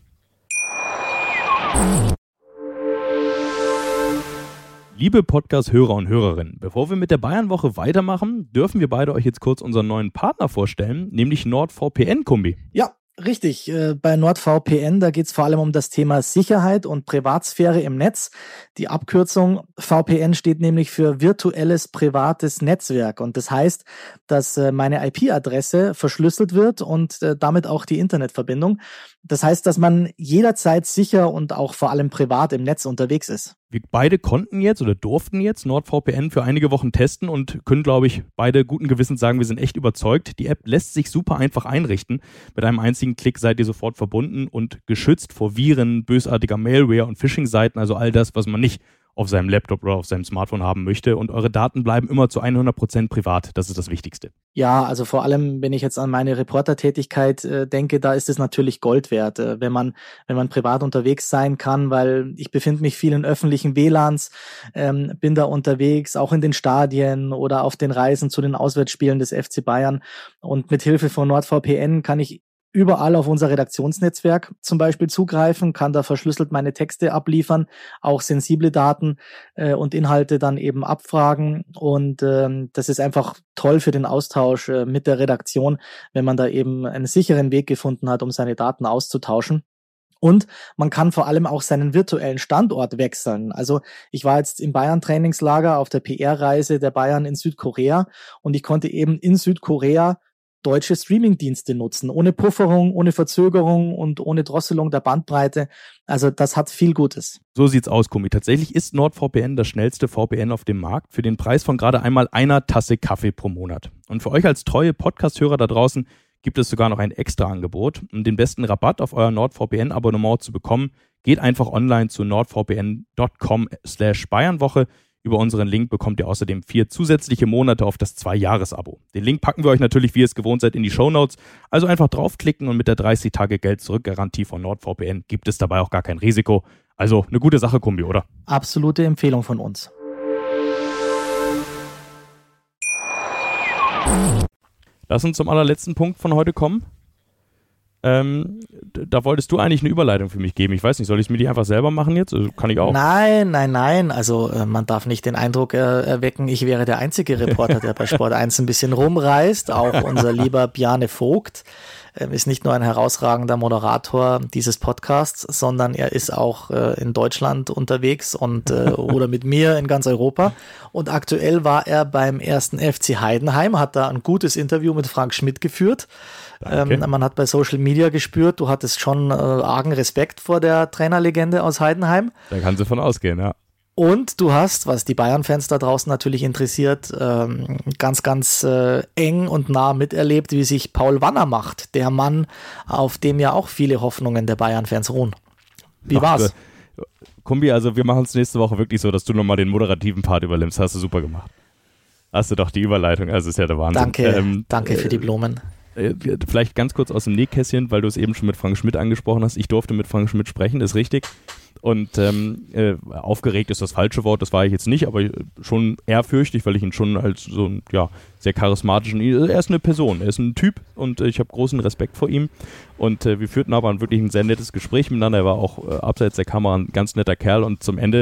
Liebe Podcast-Hörer und Hörerinnen, bevor wir mit der Bayern-Woche weitermachen, dürfen wir beide euch jetzt kurz unseren neuen Partner vorstellen, nämlich NordVPN-Kombi. Ja, richtig. Bei NordVPN, da geht es vor allem um das Thema Sicherheit und Privatsphäre im Netz. Die Abkürzung V P N steht nämlich für virtuelles privates Netzwerk. Und das heißt, dass meine I P-Adresse verschlüsselt wird und damit auch die Internetverbindung. Das heißt, dass man jederzeit sicher und auch vor allem privat im Netz unterwegs ist. Wir beide konnten jetzt oder durften jetzt NordVPN für einige Wochen testen und können, glaube ich, beide guten Gewissens sagen, wir sind echt überzeugt. Die App lässt sich super einfach einrichten. Mit einem einzigen Klick seid ihr sofort verbunden und geschützt vor Viren, bösartiger Malware und Phishing-Seiten, also all das, was man nicht auf seinem Laptop oder auf seinem Smartphone haben möchte. Und eure Daten bleiben immer zu hundert Prozent privat. Das ist das Wichtigste. Ja, also vor allem, wenn ich jetzt an meine Reportertätigkeit äh, denke, da ist es natürlich Gold wert, äh, wenn man wenn man privat unterwegs sein kann, weil ich befinde mich viel in öffentlichen W L A Ns, ähm, bin da unterwegs, auch in den Stadien oder auf den Reisen zu den Auswärtsspielen des F C Bayern. Und mit Hilfe von NordVPN kann ich überall auf unser Redaktionsnetzwerk zum Beispiel zugreifen, kann da verschlüsselt meine Texte abliefern, auch sensible Daten äh, und Inhalte dann eben abfragen. Und ähm, das ist einfach toll für den Austausch äh, mit der Redaktion, wenn man da eben einen sicheren Weg gefunden hat, um seine Daten auszutauschen. Und man kann vor allem auch seinen virtuellen Standort wechseln. Also ich war jetzt im Bayern-Trainingslager auf der P R-Reise der Bayern in Südkorea und ich konnte eben in Südkorea deutsche Streamingdienste nutzen, ohne Pufferung, ohne Verzögerung und ohne Drosselung der Bandbreite. Also das hat viel Gutes. So sieht's aus, Kumi. Tatsächlich ist NordVPN das schnellste V P N auf dem Markt für den Preis von gerade einmal einer Tasse Kaffee pro Monat. Und für euch als treue Podcast-Hörer da draußen gibt es sogar noch ein Extra-Angebot. Um den besten Rabatt auf euer NordVPN-Abonnement zu bekommen, geht einfach online zu nordvpn punkt com slash bayernwoche. Über unseren Link bekommt ihr außerdem vier zusätzliche Monate auf das zwei-Jahres-Abo. Den Link packen wir euch natürlich, wie ihr es gewohnt seid, in die Shownotes. Also einfach draufklicken und mit der dreißig Tage Geld-Zurück-Garantie von NordVPN gibt es dabei auch gar kein Risiko. Also eine gute Sache, Kumbi, oder? Absolute Empfehlung von uns. Lass uns zum allerletzten Punkt von heute kommen. Ähm, da wolltest du eigentlich eine Überleitung für mich geben. Ich weiß nicht, soll ich es mir die einfach selber machen jetzt? Also kann ich auch. Nein, nein, nein. Also äh, man darf nicht den Eindruck äh, erwecken, ich wäre der einzige Reporter, der bei Sport eins ein bisschen rumreist. Auch unser lieber Bjarne Vogt äh, ist nicht nur ein herausragender Moderator dieses Podcasts, sondern er ist auch äh, in Deutschland unterwegs und äh, oder mit mir in ganz Europa. Und aktuell war er beim ersten F C Heidenheim, hat da ein gutes Interview mit Frank Schmidt geführt. Ähm, man hat bei Social Media gespürt, du hattest schon äh, argen Respekt vor der Trainerlegende aus Heidenheim. Da kann sie von ausgehen, ja. Und du hast, was die Bayern-Fans da draußen natürlich interessiert, ähm, ganz, ganz äh, eng und nah miterlebt, wie sich Paul Wanner macht. Der Mann, auf dem ja auch viele Hoffnungen der Bayern-Fans ruhen. Wie Ach, war's? Äh, Kumbi, also wir machen es nächste Woche wirklich so, dass du nochmal den moderativen Part übernimmst. Hast du super gemacht. Hast du doch die Überleitung, also ist ja der Wahnsinn. Danke, ähm, danke für die Blumen. Vielleicht ganz kurz aus dem Nähkästchen, weil du es eben schon mit Frank Schmidt angesprochen hast. Ich durfte mit Frank Schmidt sprechen, ist richtig. Und ähm, äh, aufgeregt ist das falsche Wort, das war ich jetzt nicht, aber schon ehrfürchtig, weil ich ihn schon als so einen ja, sehr charismatischen, er ist eine Person, er ist ein Typ und äh, ich habe großen Respekt vor ihm. Und äh, wir führten aber ein wirklich ein sehr nettes Gespräch miteinander. Er war auch äh, abseits der Kamera ein ganz netter Kerl und zum Ende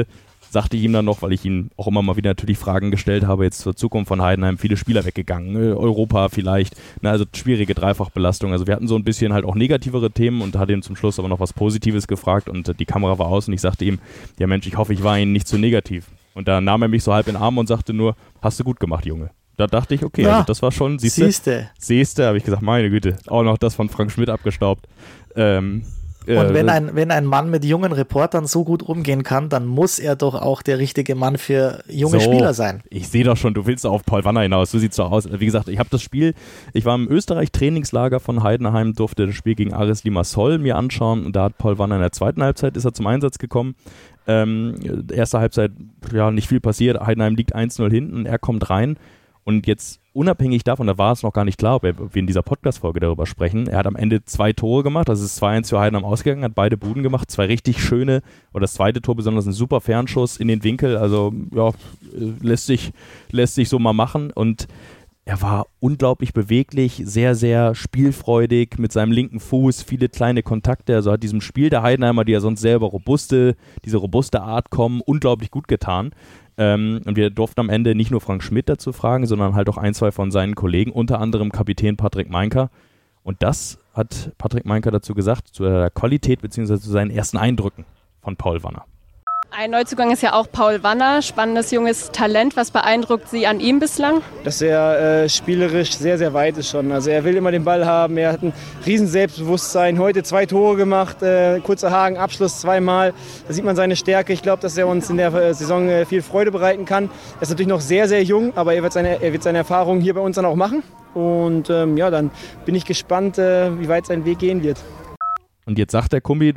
sagte ich ihm dann noch, weil ich ihn auch immer mal wieder natürlich Fragen gestellt habe, jetzt zur Zukunft von Heidenheim, viele Spieler weggegangen, äh, Europa vielleicht, na, also schwierige Dreifachbelastung. Also wir hatten so ein bisschen halt auch negativere Themen und hat ihm zum Schluss aber noch was Positives gefragt und äh, die Kamera war aus und ich sagte ihm, ja Mensch, ich hoffe, ich war Ihnen nicht zu negativ. Und da nahm er mich so halb in den Arm und sagte nur, hast du gut gemacht, Junge. Da dachte ich, okay, ja, also das war schon, siehste, siehste, siehste, habe ich gesagt, meine Güte, auch noch das von Frank Schmidt abgestaubt. Ähm, Und wenn ein, wenn ein Mann mit jungen Reportern so gut umgehen kann, dann muss er doch auch der richtige Mann für junge so, Spieler sein. Ich sehe doch schon, du willst auf Paul Wanner hinaus, so sieht es so aus. Wie gesagt, ich habe das Spiel, ich war im Österreich-Trainingslager von Heidenheim, durfte das Spiel gegen Aris Limassol mir anschauen und da hat Paul Wanner in der zweiten Halbzeit, ist er zum Einsatz gekommen. Ähm, erste Halbzeit, ja, nicht viel passiert, Heidenheim liegt eins null hinten, er kommt rein. Und jetzt unabhängig davon, da war es noch gar nicht klar, ob wir in dieser Podcast-Folge darüber sprechen. Er hat am Ende zwei Tore gemacht, das ist zwei eins für Heidenheim ausgegangen, hat beide Buden gemacht, zwei richtig schöne, oder das zweite Tor besonders ein super Fernschuss in den Winkel, also ja, lässt sich, lässt sich so mal machen und er war unglaublich beweglich, sehr, sehr spielfreudig mit seinem linken Fuß, viele kleine Kontakte, also hat diesem Spiel der Heidenheimer, die ja sonst selber robuste, diese robuste Art kommen, unglaublich gut getan. Ähm, und wir durften am Ende nicht nur Frank Schmidt dazu fragen, sondern halt auch ein, zwei von seinen Kollegen, unter anderem Kapitän Patrick Meinker. Und das hat Patrick Meinker dazu gesagt, zu der Qualität bzw. zu seinen ersten Eindrücken von Paul Wanner. Ein Neuzugang ist ja auch Paul Wanner, spannendes junges Talent. Was beeindruckt Sie an ihm bislang? Dass er äh, spielerisch sehr, sehr weit ist schon. Also er will immer den Ball haben, er hat ein riesen Selbstbewusstsein. Heute zwei Tore gemacht, äh, kurzer Haken, Abschluss zweimal. Da sieht man seine Stärke. Ich glaube, dass er uns in der äh, Saison äh, viel Freude bereiten kann. Er ist natürlich noch sehr, sehr jung, aber er wird seine, er wird seine Erfahrungen hier bei uns dann auch machen. Und ähm, ja, dann bin ich gespannt, äh, wie weit sein Weg gehen wird. Und jetzt sagt der Kumbi,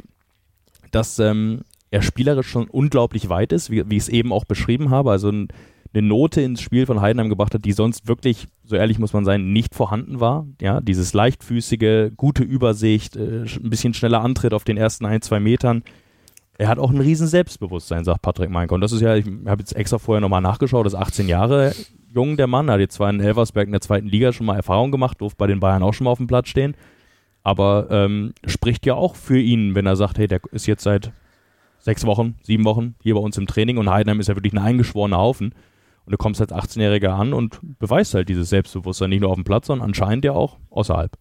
dass ähm, er spielerisch schon unglaublich weit ist, wie, wie ich es eben auch beschrieben habe, also ein, eine Note ins Spiel von Heidenheim gebracht hat, die sonst wirklich, so ehrlich muss man sein, nicht vorhanden war. Ja, dieses leichtfüßige, gute Übersicht, äh, ein bisschen schneller Antritt auf den ersten ein, zwei Metern. Er hat auch ein riesen Selbstbewusstsein, sagt Patrick Meinker. Und das ist ja, ich habe jetzt extra vorher nochmal nachgeschaut, das ist achtzehn Jahre jung, der Mann, hat jetzt zwar in Elversberg in der zweiten Liga schon mal Erfahrung gemacht, durfte bei den Bayern auch schon mal auf dem Platz stehen, aber ähm, spricht ja auch für ihn, wenn er sagt, hey, der ist jetzt seit sechs Wochen, sieben Wochen hier bei uns im Training und Heidenheim ist ja wirklich ein eingeschworener Haufen und du kommst als achtzehnjähriger an und beweist halt dieses Selbstbewusstsein nicht nur auf dem Platz, sondern anscheinend ja auch außerhalb.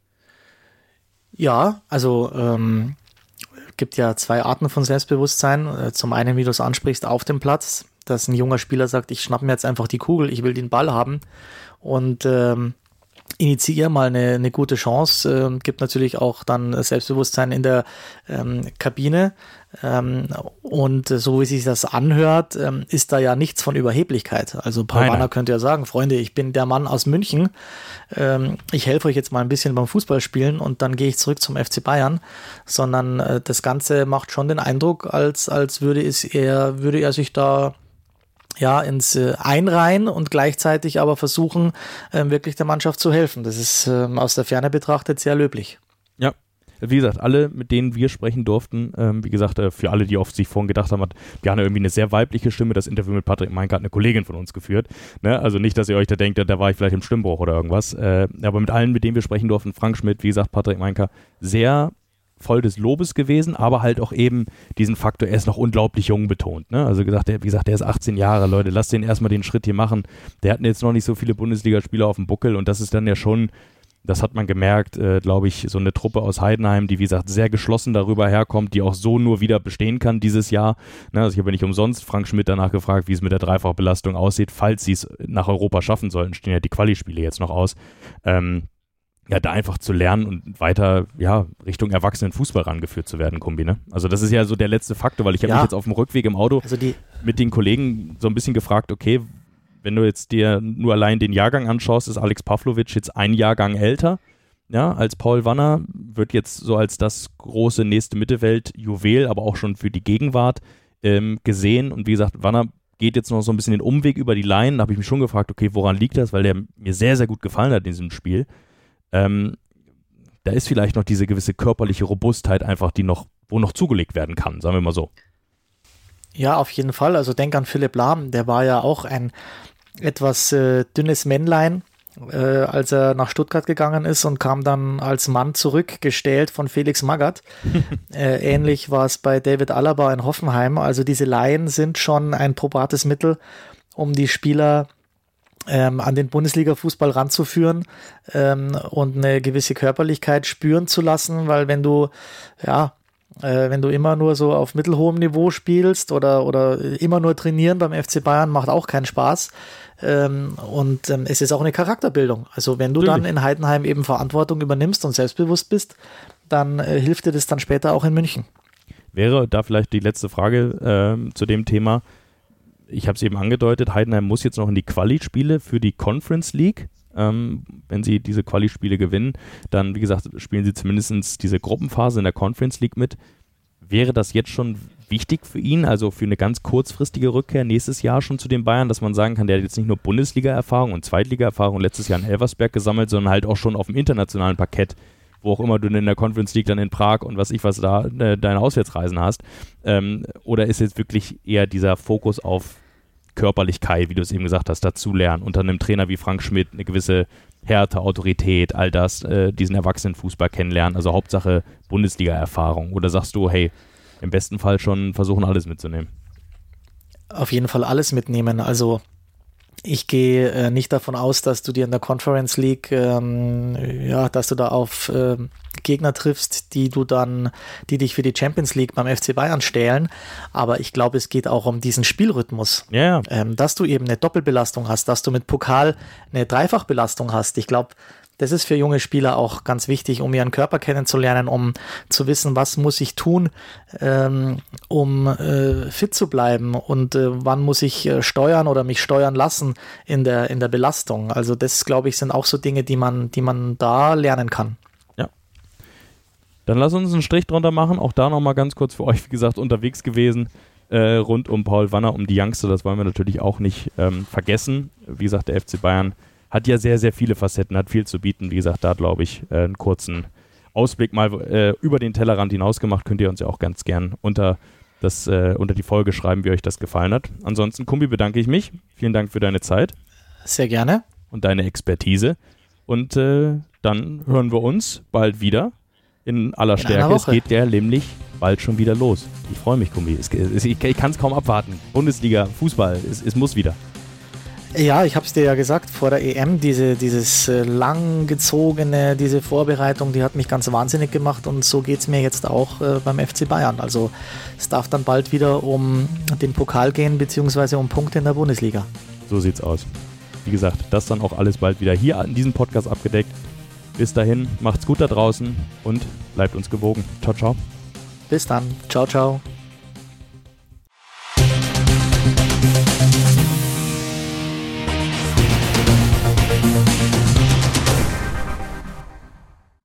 Ja, also ähm, gibt ja zwei Arten von Selbstbewusstsein. Zum einen, wie du es ansprichst, auf dem Platz, dass ein junger Spieler sagt, ich schnapp mir jetzt einfach die Kugel, ich will den Ball haben und ähm, initiiere mal eine, eine gute Chance, äh, gibt natürlich auch dann Selbstbewusstsein in der ähm, Kabine ähm, und äh, so wie sich das anhört, ähm, ist da ja nichts von Überheblichkeit. Also Paul Wanner könnte ja sagen, Freunde, ich bin der Mann aus München, ähm, ich helfe euch jetzt mal ein bisschen beim Fußballspielen und dann gehe ich zurück zum F C Bayern, sondern äh, das Ganze macht schon den Eindruck, als, als würde es er, würde er sich da ja, ins äh, Einreihen und gleichzeitig aber versuchen, ähm, wirklich der Mannschaft zu helfen. Das ist ähm, aus der Ferne betrachtet sehr löblich. Ja, wie gesagt, alle, mit denen wir sprechen durften, ähm, wie gesagt, äh, für alle, die oft sich vorhin gedacht haben, hat Bjarne irgendwie eine sehr weibliche Stimme. Das Interview mit Patrick Meinker hat eine Kollegin von uns geführt. Ne? Also nicht, dass ihr euch da denkt, da war ich vielleicht im Stimmbruch oder irgendwas. Äh, aber mit allen, mit denen wir sprechen durften, Frank Schmidt, wie gesagt, Patrick Meinker, sehr voll des Lobes gewesen, aber halt auch eben diesen Faktor, er ist noch unglaublich jung betont. Ne? Also gesagt, der, wie gesagt, der ist achtzehn Jahre, Leute, lasst den erstmal den Schritt hier machen. Der hat jetzt noch nicht so viele Bundesligaspieler auf dem Buckel und das ist dann ja schon, das hat man gemerkt, äh, glaube ich, so eine Truppe aus Heidenheim, die wie gesagt sehr geschlossen darüber herkommt, die auch so nur wieder bestehen kann dieses Jahr. Ne? Also ich habe nicht umsonst Frank Schmidt danach gefragt, wie es mit der Dreifachbelastung aussieht, falls sie es nach Europa schaffen sollten, stehen ja die Quali-Spiele jetzt noch aus. Ähm, ja, da einfach zu lernen und weiter, ja, Richtung Erwachsenenfußball rangeführt zu werden, Kumbi, ne? Also das ist ja so der letzte Faktor, weil ich habe ja. mich jetzt auf dem Rückweg im Auto also die mit den Kollegen so ein bisschen gefragt, okay, wenn du jetzt dir nur allein den Jahrgang anschaust, ist Alex Pavlovic jetzt ein Jahrgang älter, ja, als Paul Wanner, wird jetzt so als das große nächste Mittelfeld-Juwel, aber auch schon für die Gegenwart ähm, gesehen und wie gesagt, Wanner geht jetzt noch so ein bisschen den Umweg über die Line, da habe ich mich schon gefragt, okay, woran liegt das, weil der mir sehr, sehr gut gefallen hat in diesem Spiel. Ähm, da ist vielleicht noch diese gewisse körperliche Robustheit einfach, die noch, wo noch zugelegt werden kann, sagen wir mal so. Ja, auf jeden Fall. Also denk an Philipp Lahm, der war ja auch ein etwas äh, dünnes Männlein, äh, als er nach Stuttgart gegangen ist und kam dann als Mann zurück, gestählt von Felix Magath. äh, ähnlich war es bei David Alaba in Hoffenheim. Also diese Leihen sind schon ein probates Mittel, um die Spieler ähm, an den Bundesliga-Fußball ranzuführen ähm, und eine gewisse Körperlichkeit spüren zu lassen, weil wenn du, ja, äh, wenn du immer nur so auf mittelhohem Niveau spielst oder, oder immer nur trainieren beim F C Bayern, macht auch keinen Spaß. Ähm, und ähm, es ist auch eine Charakterbildung. Also wenn du Natürlich. dann in Heidenheim eben Verantwortung übernimmst und selbstbewusst bist, dann äh, hilft dir das dann später auch in München. Wäre da vielleicht die letzte Frage äh, zu dem Thema. Ich habe es eben angedeutet, Heidenheim muss jetzt noch in die Quali-Spiele für die Conference League. Ähm, wenn sie diese Quali-Spiele gewinnen, dann, wie gesagt, spielen sie zumindest diese Gruppenphase in der Conference League mit. Wäre das jetzt schon wichtig für ihn, also für eine ganz kurzfristige Rückkehr nächstes Jahr schon zu den Bayern, dass man sagen kann, der hat jetzt nicht nur Bundesliga-Erfahrung und Zweitliga-Erfahrung letztes Jahr in Elversberg gesammelt, sondern halt auch schon auf dem internationalen Parkett, wo auch immer du in der Conference League dann in Prag und was ich was da äh, deine Auswärtsreisen hast. Ähm, oder ist jetzt wirklich eher dieser Fokus auf Körperlichkeit, wie du es eben gesagt hast, dazulernen, unter einem Trainer wie Frank Schmidt eine gewisse Härte, Autorität, all das, äh, diesen Erwachsenenfußball kennenlernen, also Hauptsache Bundesliga-Erfahrung? Oder sagst du, hey, im besten Fall schon versuchen, alles mitzunehmen? Auf jeden Fall alles mitnehmen. Also ich gehe äh, nicht davon aus, dass du dir in der Conference League, ähm, ja, dass du da auf äh, Gegner triffst, die du dann, die dich für die Champions League beim F C Bayern stehlen. Aber ich glaube, es geht auch um diesen Spielrhythmus. Ja, ja. Ähm, dass du eben eine Doppelbelastung hast, dass du mit Pokal eine Dreifachbelastung hast. Ich glaube, das ist für junge Spieler auch ganz wichtig, um ihren Körper kennenzulernen, um zu wissen, was muss ich tun, ähm, um äh, fit zu bleiben und äh, wann muss ich äh, steuern oder mich steuern lassen in der, in der Belastung. Also das, glaube ich, sind auch so Dinge, die man, die man da lernen kann. Ja. Dann lass uns einen Strich drunter machen. Auch da nochmal ganz kurz für euch, wie gesagt, unterwegs gewesen, äh, rund um Paul Wanner, um die Youngster. Das wollen wir natürlich auch nicht ähm, vergessen. Wie gesagt, der F C Bayern hat ja sehr, sehr viele Facetten, hat viel zu bieten. Wie gesagt, da glaube ich, äh, einen kurzen Ausblick mal äh, über den Tellerrand hinaus gemacht. Könnt ihr uns ja auch ganz gern unter, das, äh, unter die Folge schreiben, wie euch das gefallen hat. Ansonsten, Kumbi, bedanke ich mich. Vielen Dank für deine Zeit. Sehr gerne. Und deine Expertise. Und äh, dann hören wir uns bald wieder in aller in Stärke. Es geht ja nämlich bald schon wieder los. Ich freue mich, Kumbi. Es, es, ich ich kann es kaum abwarten. Bundesliga, Fußball, es, es muss wieder. Ja, ich habe es dir ja gesagt, vor der E M, diese, dieses äh, langgezogene, diese Vorbereitung, die hat mich ganz wahnsinnig gemacht und so geht es mir jetzt auch äh, beim F C Bayern. Also es darf dann bald wieder um den Pokal gehen, beziehungsweise um Punkte in der Bundesliga. So sieht's aus. Wie gesagt, das dann auch alles bald wieder hier in diesem Podcast abgedeckt. Bis dahin, macht's gut da draußen und bleibt uns gewogen. Ciao, ciao. Bis dann. Ciao, ciao.